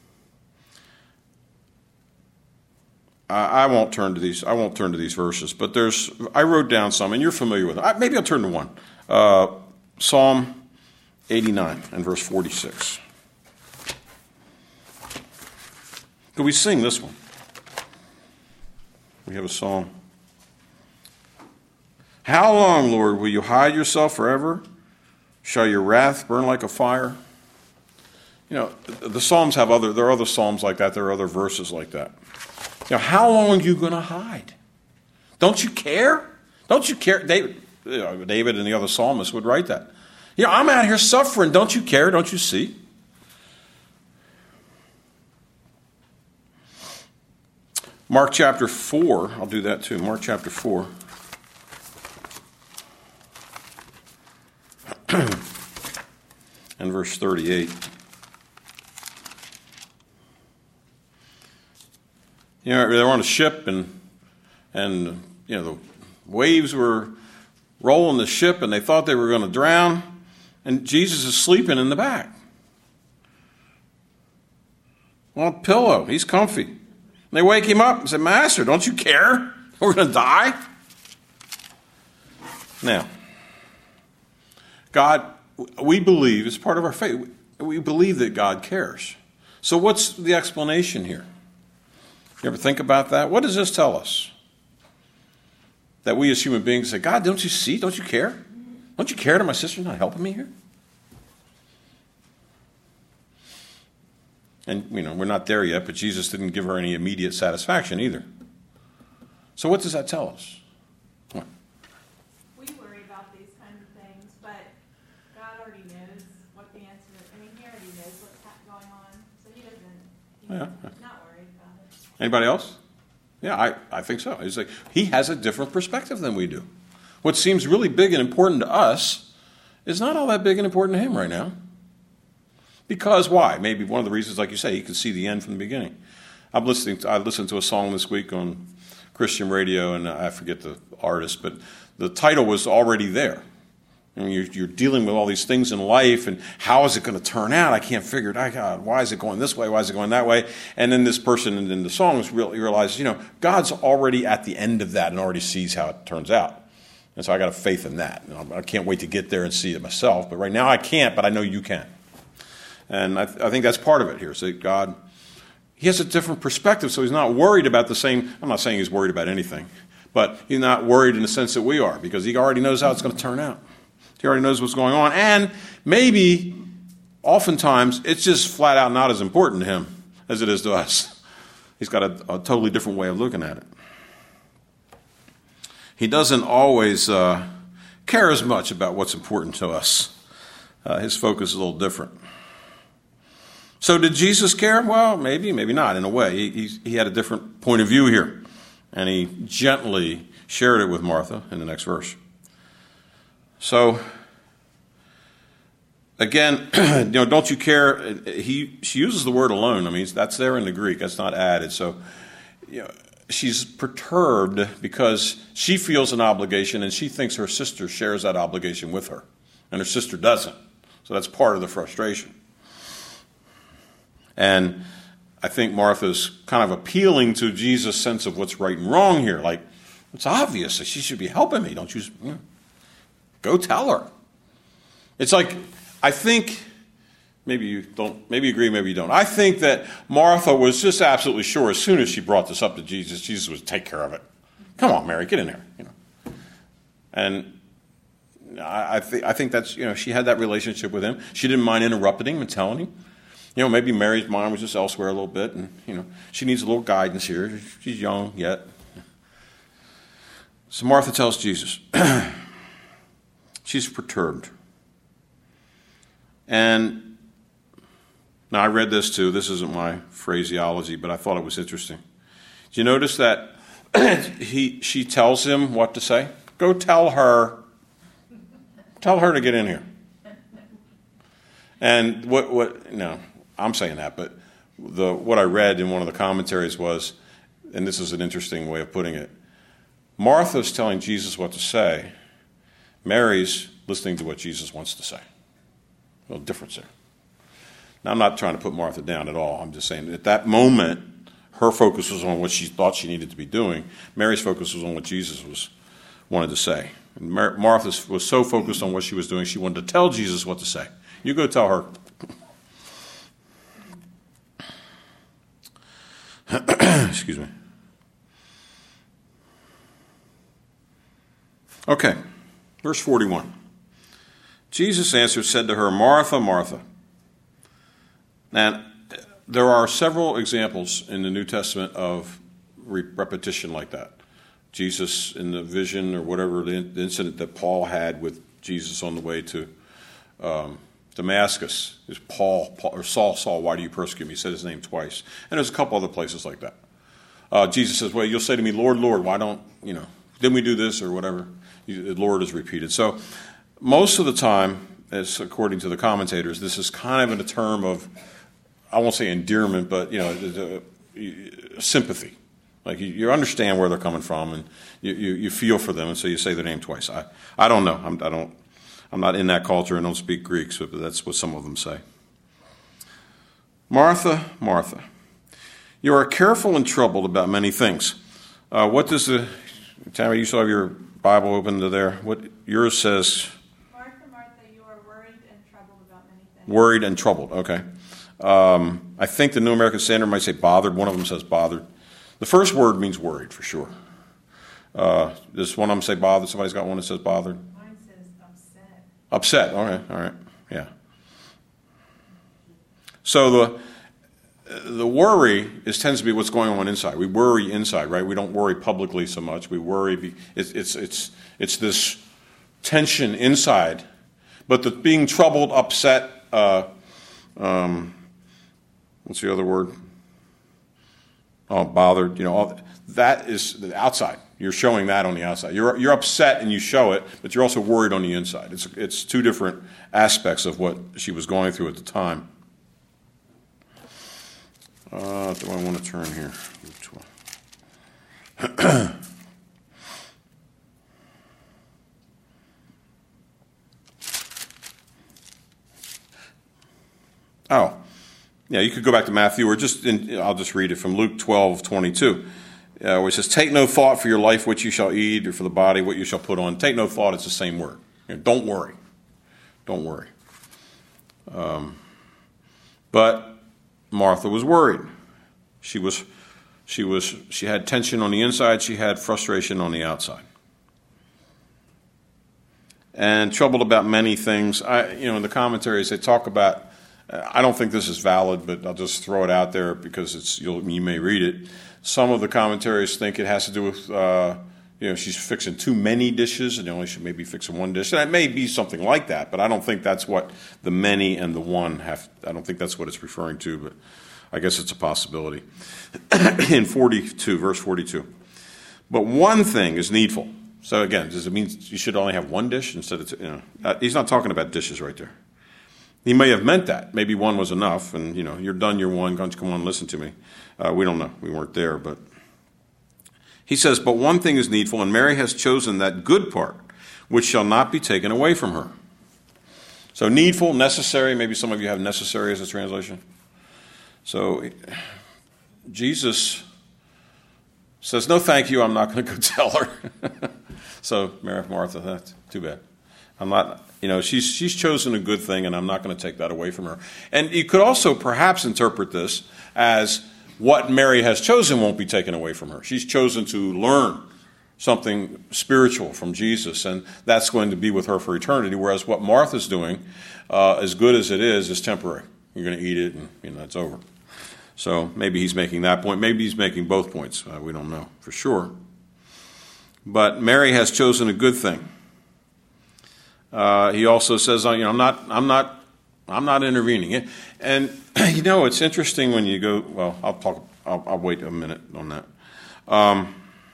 I, I won't turn to these. I won't turn to these verses, but there's. I wrote down some, and you're familiar with them. I, maybe I'll turn to one. Uh, Psalm eighty-nine and verse forty-six. Could we sing this one? We have a psalm. How long, Lord, will you hide yourself forever? Shall your wrath burn like a fire? You know, the Psalms have other, there are other Psalms like that. There are other verses like that. You know, how long are you going to hide? Don't you care? Don't you care? David, you know, David and the other psalmists would write that. You know, I'm out here suffering. Don't you care? Don't you see? Mark chapter four, I'll do that too. Mark chapter four. And verse thirty-eight. You know, they were on a ship, and and you know the waves were rolling the ship, and they thought they were going to drown, and Jesus is sleeping in the back on a pillow. He's comfy. And they wake him up and say, Master, don't you care? We're going to die. Now, God, we believe, it's part of our faith, we believe that God cares. So what's the explanation here? You ever think about that? What does this tell us? That we as human beings say, God, don't you see? Don't you care? Don't you care that my sister's not helping me here? And, you know, we're not there yet, but Jesus didn't give her any immediate satisfaction either. So what does that tell us? What? We worry about these kinds of things, but God already knows what the answer is. I mean, he already knows what's ha- going on, so he doesn't, he's Yeah. not worried about it. Anybody else? Yeah, I, I think so. It's like he has a different perspective than we do. What seems really big and important to us is not all that big and important to him right now. Because why? Maybe one of the reasons, like you say, he can see the end from the beginning. I'm listening. To, I listened to a song this week on Christian radio, and I forget the artist, but the title was already there. I mean, you're, you're dealing with all these things in life, and how is it going to turn out? I can't figure it out. God, why is it going this way? Why is it going that way? And then this person in the song really realizes, you know, God's already at the end of that and already sees how it turns out. And so I got a faith in that. You know, I can't wait to get there and see it myself. But right now I can't, but I know you can. And I, th- I think that's part of it here. So God, he has a different perspective, so he's not worried about the same. I'm not saying he's worried about anything, but he's not worried in the sense that we are, because he already knows how it's going to turn out. He already knows what's going on. And maybe, oftentimes, it's just flat out not as important to him as it is to us. He's got a, a totally different way of looking at it. He doesn't always uh, care as much about what's important to us. Uh, his focus is a little different. So did Jesus care? Well, maybe, maybe not, in a way. He, he, he had a different point of view here. And he gently shared it with Martha in the next verse. So, again, you know, don't you care? He, she uses the word alone. I mean, that's there in the Greek. That's not added. So, you know, she's perturbed because she feels an obligation and she thinks her sister shares that obligation with her. And her sister doesn't. So that's part of the frustration. And I think Martha's kind of appealing to Jesus' sense of what's right and wrong here. Like, it's obvious that she should be helping me. Don't you, you know, go tell her. It's like, I think, maybe you don't, maybe you agree, maybe you don't. I think that Martha was just absolutely sure as soon as she brought this up to Jesus, Jesus would take care of it. Come on, Mary, get in there. You know. And I, I, th- I think that's, you know, she had that relationship with him. She didn't mind interrupting him and telling him. You know, maybe Mary's mind was just elsewhere a little bit, and, you know, she needs a little guidance here. She's young yet. So Martha tells Jesus, she's perturbed. And now I read this too. This isn't my phraseology, but I thought it was interesting. Do you notice that he she tells him what to say? Go tell her. Tell her to get in here. And what what no. I'm saying that, but the what I read in one of the commentaries was, and this is an interesting way of putting it, Martha's telling Jesus what to say. Mary's listening to what Jesus wants to say. A little difference there. Now, I'm not trying to put Martha down at all. I'm just saying at that moment, her focus was on what she thought she needed to be doing. Mary's focus was on what Jesus was wanted to say. And Mar- Martha was so focused on what she was doing, she wanted to tell Jesus what to say. You go tell her. Excuse me. Okay, verse forty-one. Jesus answered, said to her, Martha, Martha. And there are several examples in the New Testament of re- repetition like that. Jesus in the vision or whatever, the, the incident that Paul had with Jesus on the way to um, Damascus is Paul, Paul, or Saul, Saul, why do you persecute me? He said his name twice. And there's a couple other places like that. Uh, Jesus says, well, you'll say to me, Lord, Lord, why don't, you know, didn't we do this or whatever? The Lord is repeated. So most of the time, as according to the commentators, this is kind of in a term of, I won't say endearment, but, you know, sympathy. Like you, you understand where they're coming from and you, you, you feel for them, and so you say their name twice. I, I don't know. I'm, I don't. I'm not in that culture and don't speak Greek, so that's what some of them say. Martha, Martha, you are careful and troubled about many things. Uh, what does the, Tammy, you still have your Bible open to there. What yours says? Martha, Martha, you are worried and troubled about many things. Worried and troubled, okay. Um, I think the New American Standard might say bothered. One of them says bothered. The first word means worried, for sure. Uh, does one of them say bothered? Somebody's got one that says bothered? Mine says upset. Upset. Okay. All right. Yeah. So the the worry is tends to be what's going on inside. We worry inside, right? We don't worry publicly so much. We worry. Be, it's it's it's it's this tension inside. But the being troubled, upset. Uh, um, what's the other word? Oh, bothered. You know, all, that is the outside. You're showing that on the outside. You're you're upset and you show it, but you're also worried on the inside. It's it's two different aspects of what she was going through at the time. Uh, do I want to turn here? oh, yeah. You could go back to Matthew, or just in, I'll just read it from Luke twelve twenty-two. Uh, where it says, take no thought for your life what you shall eat, or for the body what you shall put on. Take no thought, it's the same word. You know, don't worry. Don't worry. Um, but Martha was worried. She was, she was, she had tension on the inside, she had frustration on the outside. And troubled about many things. I, you know, in the commentaries they talk about, I don't think this is valid, but I'll just throw it out there because it's you'll, you may read it. Some of the commentaries think it has to do with, uh, you know, she's fixing too many dishes and only should maybe fixing one dish. And it may be something like that, but I don't think that's what the many and the one have. I don't think that's what it's referring to, but I guess it's a possibility. In forty-two, verse forty-two. But one thing is needful. So again, does it mean you should only have one dish instead of two? You know, uh, he's not talking about dishes right there. He may have meant that. Maybe one was enough, and, you know, you're done, you're one, come on, listen to me. Uh, we don't know. We weren't there, but he says, but one thing is needful, and Mary has chosen that good part, which shall not be taken away from her. So needful, necessary, maybe some of you have necessary as a translation. So Jesus says, no, thank you, I'm not going to go tell her. So Mary, Martha, that's too bad. I'm not, you know, she's she's chosen a good thing, and I'm not going to take that away from her. And you could also perhaps interpret this as what Mary has chosen won't be taken away from her. She's chosen to learn something spiritual from Jesus, and that's going to be with her for eternity, whereas what Martha's doing, uh, as good as it is, is temporary. You're going to eat it, and, you know, it's over. So maybe he's making that point. Maybe he's making both points. Uh, we don't know for sure. But Mary has chosen a good thing. Uh, he also says, you know, I'm not, I'm not, I'm not intervening. And you know, it's interesting when you go. Well, I'll talk. I'll, I'll wait a minute on that. Um,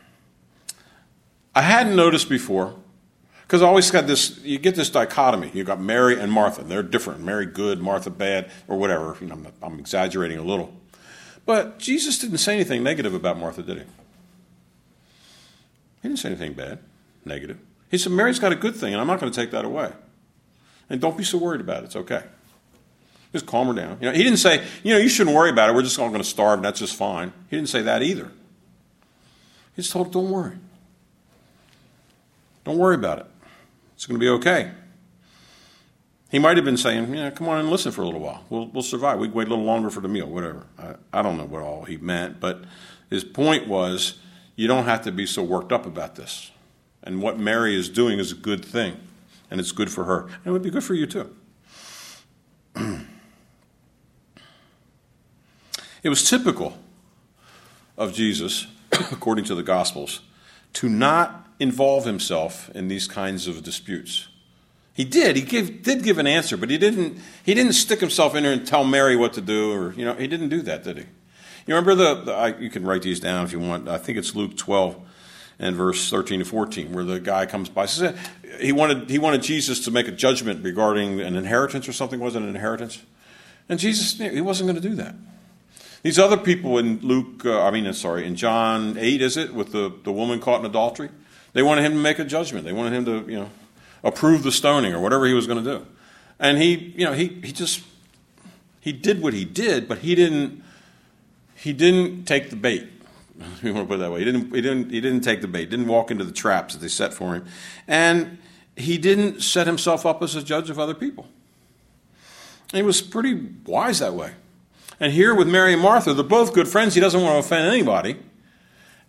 I hadn't noticed before because I always got this. You get this dichotomy. You got Mary and Martha. They're different. Mary good, Martha bad, or whatever. You know, I'm, I'm exaggerating a little, but Jesus didn't say anything negative about Martha, did he? He didn't say anything bad, negative. He said, Mary's got a good thing, and I'm not going to take that away. And don't be so worried about it. It's okay. Just calm her down. You know, he didn't say, you know, you shouldn't worry about it. We're just all going to starve, and that's just fine. He didn't say that either. He just told her, don't worry. Don't worry about it. It's going to be okay. He might have been saying, yeah, come on and listen for a little while. We'll, we'll survive. We can wait a little longer for the meal, whatever. I, I don't know what all he meant, but his point was, you don't have to be so worked up about this. And what Mary is doing is a good thing, and it's good for her. And it would be good for you too. It was typical of Jesus, according to the Gospels, to not involve himself in these kinds of disputes. He did. He gave, did give an answer, but he didn't. He didn't stick himself in there and tell Mary what to do, or you know, he didn't do that, did he? You remember the? the I, you can write these down if you want. I think it's Luke twelve. And verse thirteen to fourteen, where the guy comes by, says he wanted he wanted Jesus to make a judgment regarding an inheritance or something. Was it an inheritance? And Jesus, he wasn't going to do that. These other people in Luke, uh, I mean, sorry, in John eight, is it, with the, the woman caught in adultery? They wanted him to make a judgment. They wanted him to, you know, approve the stoning or whatever he was going to do. And he, you know, he he just he did what he did, but he didn't he didn't take the bait. We want to put it that way. He didn't, he didn't, he didn't take the bait, didn't walk into the traps that they set for him. And he didn't set himself up as a judge of other people. And he was pretty wise that way. And here with Mary and Martha, they're both good friends. He doesn't want to offend anybody.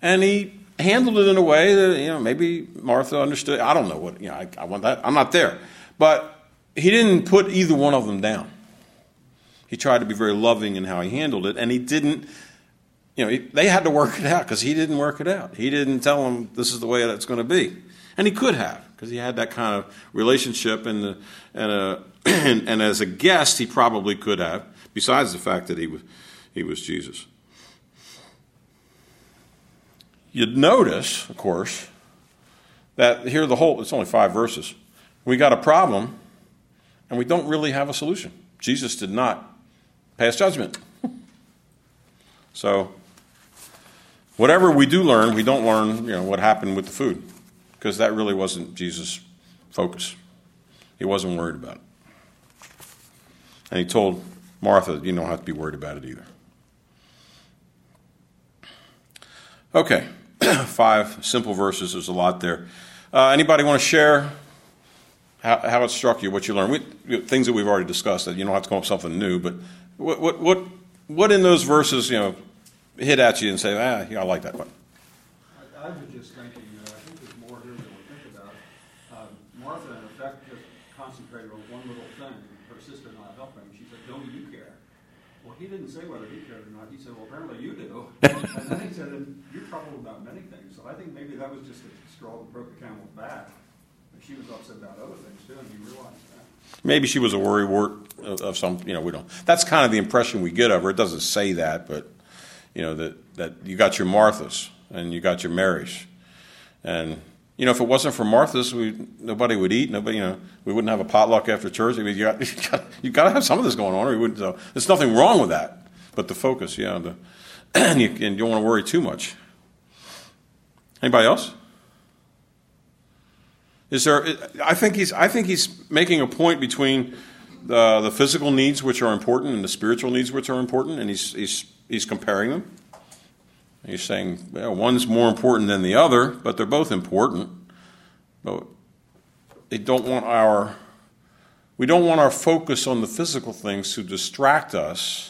And he handled it in a way that, you know, maybe Martha understood. I don't know what, you know, I, I want that. I'm not there. But he didn't put either one of them down. He tried to be very loving in how he handled it, and he didn't, you know, he, they had to work it out because he didn't work it out. He didn't tell them this is the way it's going to be. And he could have, because he had that kind of relationship, and, the, and, a, and, and as a guest, he probably could have, besides the fact that he was, he was Jesus. You'd notice, of course, that here the whole, it's only five verses. We got a problem, and we don't really have a solution. Jesus did not pass judgment. So, whatever we do learn, we don't learn, you know, what happened with the food, because that really wasn't Jesus' focus. He wasn't worried about it. And he told Martha, you don't have to be worried about it either. Okay. Five simple verses. There's a lot there. Uh, anybody want to share how, how it struck you, what you learned? We, things that we've already discussed, that you don't have to come up with something new, but what what what, what in those verses, you know, hit at you and say, ah, yeah, I like that one? I, I was just thinking, uh, I think there's more here than we think about. Uh, Martha, in effect, just concentrated on one little thing, her sister not helping. She said, don't you care? Well, he didn't say whether he cared or not. He said, well, apparently you do. And then he said, you're troubled about many things. So I think maybe that was just a straw that broke the camel's back. But she was upset about other things, too, and he realized that. Maybe she was a worrywart of, of some, you know, we don't. That's kind of the impression we get of her. It doesn't say that, but, you know, that, that you got your Marthas and you got your Marys. And, you know, if it wasn't for Marthas, we, nobody would eat. Nobody, you know, we wouldn't have a potluck after church. I mean, you got, you got, you got to have some of this going on, or you wouldn't. So there's nothing wrong with that. But the focus, yeah, the, and, you, and you don't want to worry too much. Anybody else? Is there? I think he's. I think he's making a point between the, the physical needs, which are important, and the spiritual needs, which are important, and he's he's he's comparing them. He's saying, well, one's more important than the other, but they're both important. But they don't want our. We don't want our focus on the physical things to distract us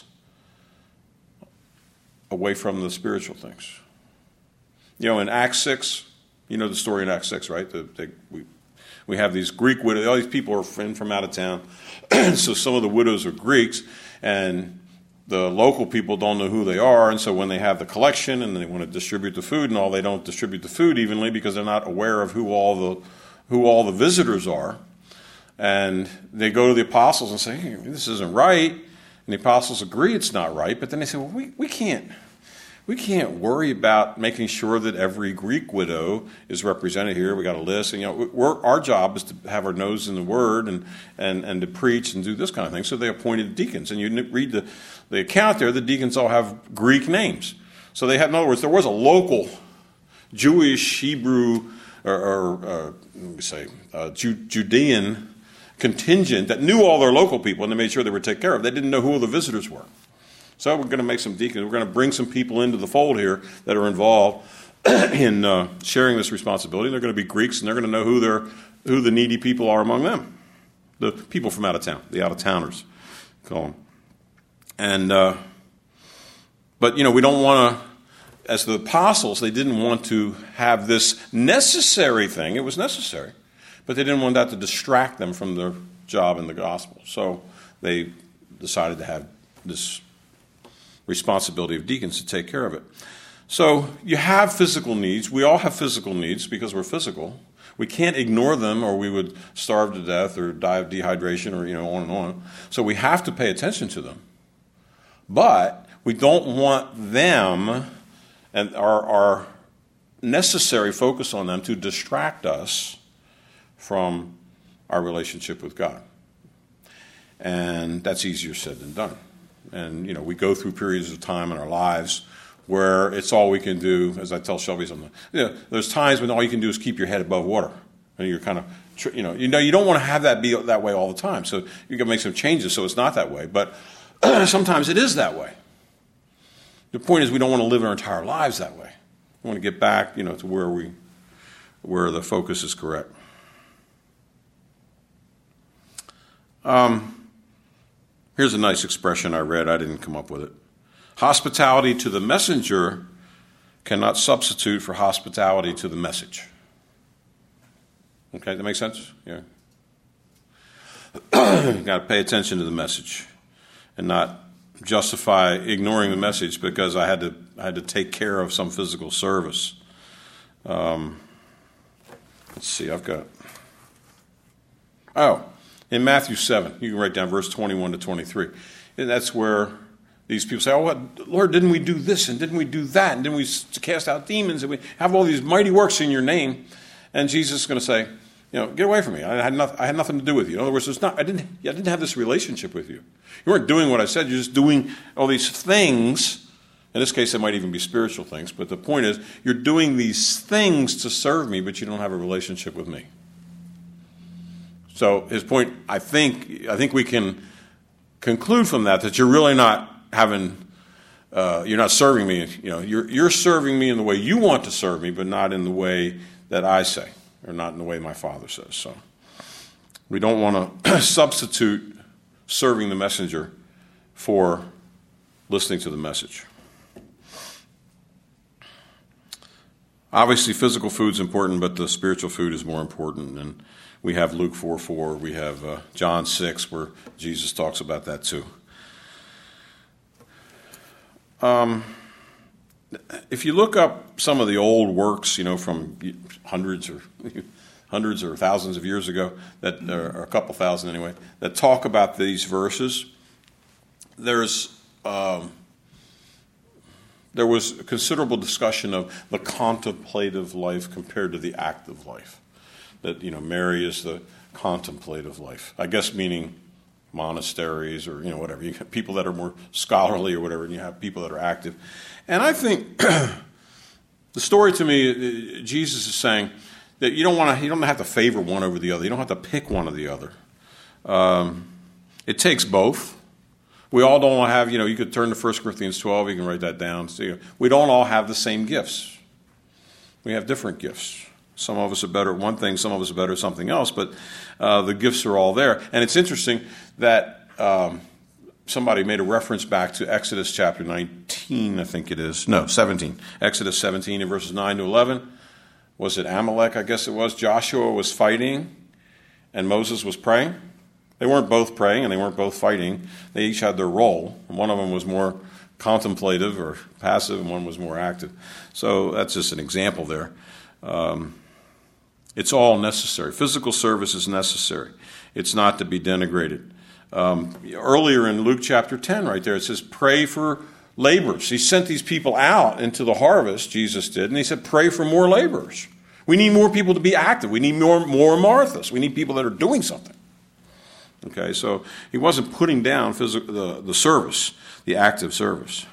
away from the spiritual things. You know, in Acts six, you know the story in Acts six, right? The, they, we we have these Greek widows. All these people are from, from out of town. So some of the widows are Greeks, and the local people don't know who they are. And so when they have the collection and they want to distribute the food and all, they don't distribute the food evenly because they're not aware of who all the who all the visitors are. And they go to the apostles and say, hey, this isn't right. And the apostles agree it's not right, but then they say, well, we, we can't we can't worry about making sure that every Greek widow is represented here. We got a list, and you know, we're, our job is to have our nose in the Word and, and, and to preach and do this kind of thing. So they appointed deacons, and you read the, the account there. The deacons all have Greek names. So they had, in other words, there was a local Jewish, Hebrew, or, or uh, let me say, uh, Ju- Judean contingent that knew all their local people, and they made sure they were taken care of. They didn't know who the visitors were. So we're going to make some deacons. We're going to bring some people into the fold here that are involved in uh, sharing this responsibility. They're going to be Greeks, and they're going to know who they're, who the needy people are among them. The people from out of town, the out-of-towners, call them. And, uh, but, you know, we don't want to, as the apostles, they didn't want to have this necessary thing. It was necessary. But they didn't want that to distract them from their job in the gospel. So they decided to have this responsibility of deacons to take care of it. So you have physical needs. We all have physical needs because we're physical. We can't ignore them or we would starve to death or die of dehydration or, you know, on and on. So we have to pay attention to them. But we don't want them and our, our necessary focus on them to distract us from our relationship with God. And that's easier said than done. And, you know, we go through periods of time in our lives where it's all we can do, as I tell Shelby something. You know, there's times when all you can do is keep your head above water. And you're kind of, you know, you know, you don't want to have that be that way all the time. So you can make some changes so it's not that way. But sometimes it is that way. The point is we don't want to live our entire lives that way. We want to get back, you know, to where we, where the focus is correct. Um, here's a nice expression I read. I didn't come up with it. Hospitality to the messenger cannot substitute for hospitality to the message. Okay, that makes sense? Yeah. You've got to pay attention to the message and not justify ignoring the message because I had to I had to take care of some physical service. Um, let's see, I've got... Oh, in Matthew seven, you can write down verse twenty-one to twenty-three. And that's where these people say, oh, what, Lord, didn't we do this and didn't we do that? And didn't we cast out demons and we have all these mighty works in your name? And Jesus is going to say, you know, get away from me. I had, not, I had nothing to do with you. In other words, it's not, I didn't, I didn't have this relationship with you. You weren't doing what I said. You're just doing all these things. In this case, it might even be spiritual things. But the point is, you're doing these things to serve me, but you don't have a relationship with me. So his point, I think, I think we can conclude from that that you're really not having, uh, you're not serving me. You know, you're you're serving me in the way you want to serve me, but not in the way that I say, or not in the way my Father says. So we don't want to substitute serving the messenger for listening to the message. Obviously, physical food's important, but the spiritual food is more important. And we have Luke four four. We have uh, John six, where Jesus talks about that too. Um, if you look up some of the old works, you know, from hundreds or hundreds or thousands of years ago, that or a couple thousand anyway, that talk about these verses, there's um, there was a considerable discussion of the contemplative life compared to the active life. That, you know, Mary is the contemplative life. I guess meaning monasteries or, you know, whatever. You have people that are more scholarly or whatever, and you have people that are active. And I think the story to me, Jesus is saying that you don't want to, you don't have to favor one over the other. You don't have to pick one or the other. Um, it takes both. We all don't have, you know, you could turn to First Corinthians twelve, you can write that down. So we don't all have the same gifts. We have different gifts. Some of us are better at one thing, some of us are better at something else, but uh, the gifts are all there. And it's interesting that um, somebody made a reference back to Exodus chapter nineteen, I think it is. No, seventeen. Exodus seventeen in verses nine to eleven. Was it Amalek, I guess it was? Joshua was fighting and Moses was praying. They weren't both praying and they weren't both fighting. They each had their role. One of them was more contemplative or passive and one was more active. So that's just an example there. Um, It's all necessary. Physical service is necessary. It's not to be denigrated. Um, earlier in Luke chapter ten, right there, it says, pray for laborers. He sent these people out into the harvest, Jesus did, and he said, pray for more laborers. We need more people to be active. We need more, more Marthas. We need people that are doing something. Okay, so he wasn't putting down physical, the, the service, the active service.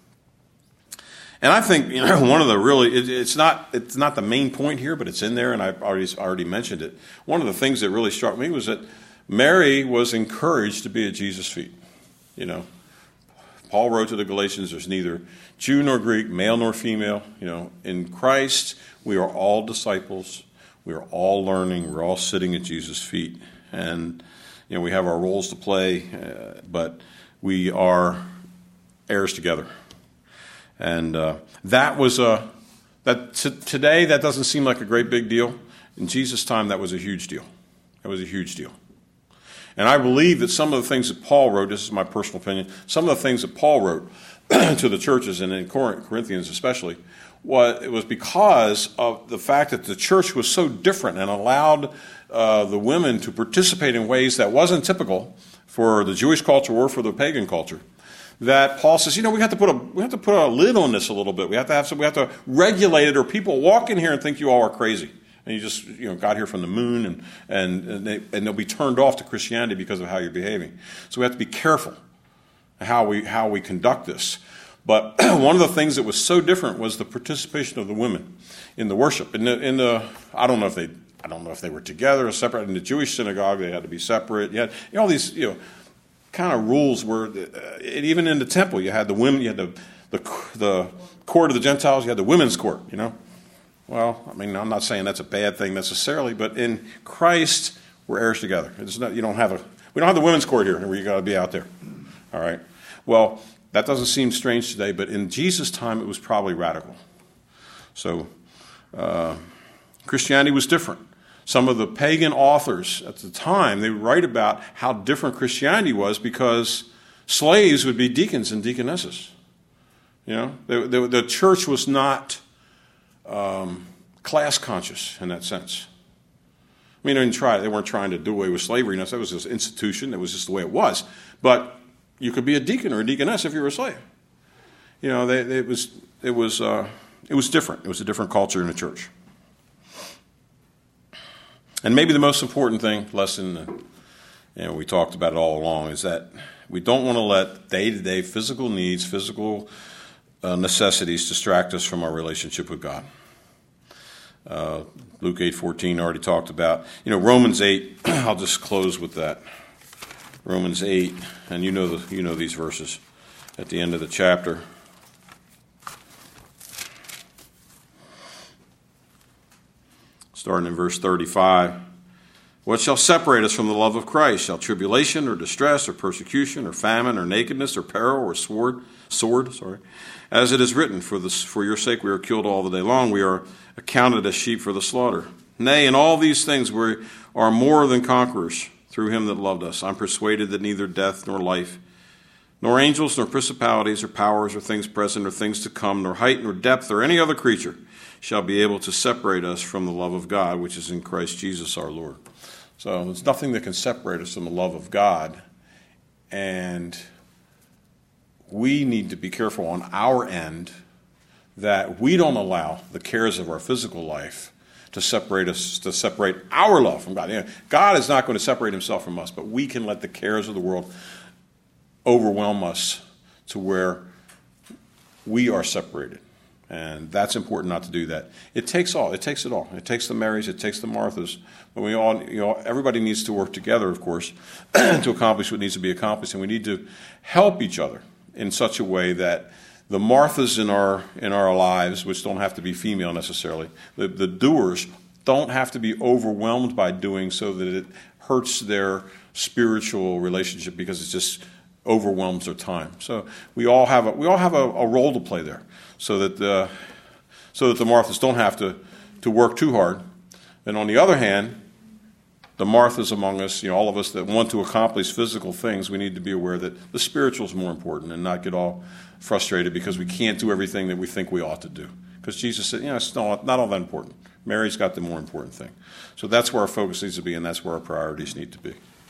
And I think, you know, one of the really, it, it's not it's not the main point here, but it's in there, and I already already mentioned it. One of the things that really struck me was that Mary was encouraged to be at Jesus' feet. You know, Paul wrote to the Galatians, there's neither Jew nor Greek, male nor female. You know, in Christ, we are all disciples. We are all learning. We're all sitting at Jesus' feet. And, you know, we have our roles to play, uh, but we are heirs together. And uh, that was a, that t- today that doesn't seem like a great big deal. In Jesus' time, that was a huge deal. That was a huge deal. And I believe that some of the things that Paul wrote, this is my personal opinion, some of the things that Paul wrote to the churches, and in Corinthians especially, was, it was because of the fact that the church was so different and allowed uh, the women to participate in ways that wasn't typical for the Jewish culture or for the pagan culture. That Paul says, you know, we have to put a we have to put a lid on this a little bit. We have to have some, we have to regulate it, or people walk in here and think you all are crazy, and you just you know got here from the moon, and and and, they, and they'll be turned off to Christianity because of how you're behaving. So we have to be careful how we how we conduct this. But one of the things that was so different was the participation of the women in the worship. In the in the I don't know if they I don't know if they were together or separate. In the Jewish synagogue, they had to be separate. You had you know, all these you know. kind of rules were, uh, even in the temple, you had the women, you had the, the the court of the Gentiles, you had the women's court, you know. Well, I mean, I'm not saying that's a bad thing necessarily, but in Christ, we're heirs together. It's not, you don't have a, we don't have the women's court here where you got to be out there. All right. Well, that doesn't seem strange today, but in Jesus' time, it was probably radical. So uh, Christianity was different. Some of the pagan authors at the time, they write about how different Christianity was because slaves would be deacons and deaconesses. You know, the, the, the church was not um, class conscious in that sense. I mean, they didn't try, they weren't trying to do away with slavery. That was just an institution. That was just the way it was. But you could be a deacon or a deaconess if you were a slave. You know, they, they, it was it was uh, it was different. It was a different culture in the church. And maybe the most important thing, lesson, and you know, we talked about it all along, is that we don't want to let day-to-day physical needs, physical uh, necessities distract us from our relationship with God. Uh, Luke eight fourteen already talked about. You know, Romans eight, I'll just close with that. Romans eight, and you know the, you know these verses at the end of the chapter. Starting in verse thirty-five. What shall separate us from the love of Christ? Shall tribulation or distress or persecution or famine or nakedness or peril or sword, sword, sorry. As it is written, for this, for your sake we are killed all the day long. We are accounted as sheep for the slaughter. Nay, in all these things we are more than conquerors through him that loved us. I'm persuaded that neither death nor life, nor angels, nor principalities, or powers, or things present, or things to come, nor height, nor depth, or any other creature shall be able to separate us from the love of God, which is in Christ Jesus our Lord. So there's nothing that can separate us from the love of God. And we need to be careful on our end that we don't allow the cares of our physical life to separate us, to separate our love from God. You know, God is not going to separate himself from us, but we can let the cares of the world overwhelm us to where we are separated. And that's important not to do that. It takes all. It takes it all. It takes the Marys. It takes the Marthas. But we all, you know, everybody needs to work together, of course, to accomplish what needs to be accomplished. And we need to help each other in such a way that the Marthas in our in our lives, which don't have to be female necessarily, the, the doers don't have to be overwhelmed by doing so that it hurts their spiritual relationship because it just overwhelms their time. So we all have a, we all have a, a role to play there, so that the so that the Marthas don't have to, to work too hard. And on the other hand, the Marthas among us, you know, all of us that want to accomplish physical things, we need to be aware that the spiritual is more important and not get all frustrated because we can't do everything that we think we ought to do. Because Jesus said, you know, it's not, not all that important. Mary's got the more important thing. So that's where our focus needs to be, and that's where our priorities need to be.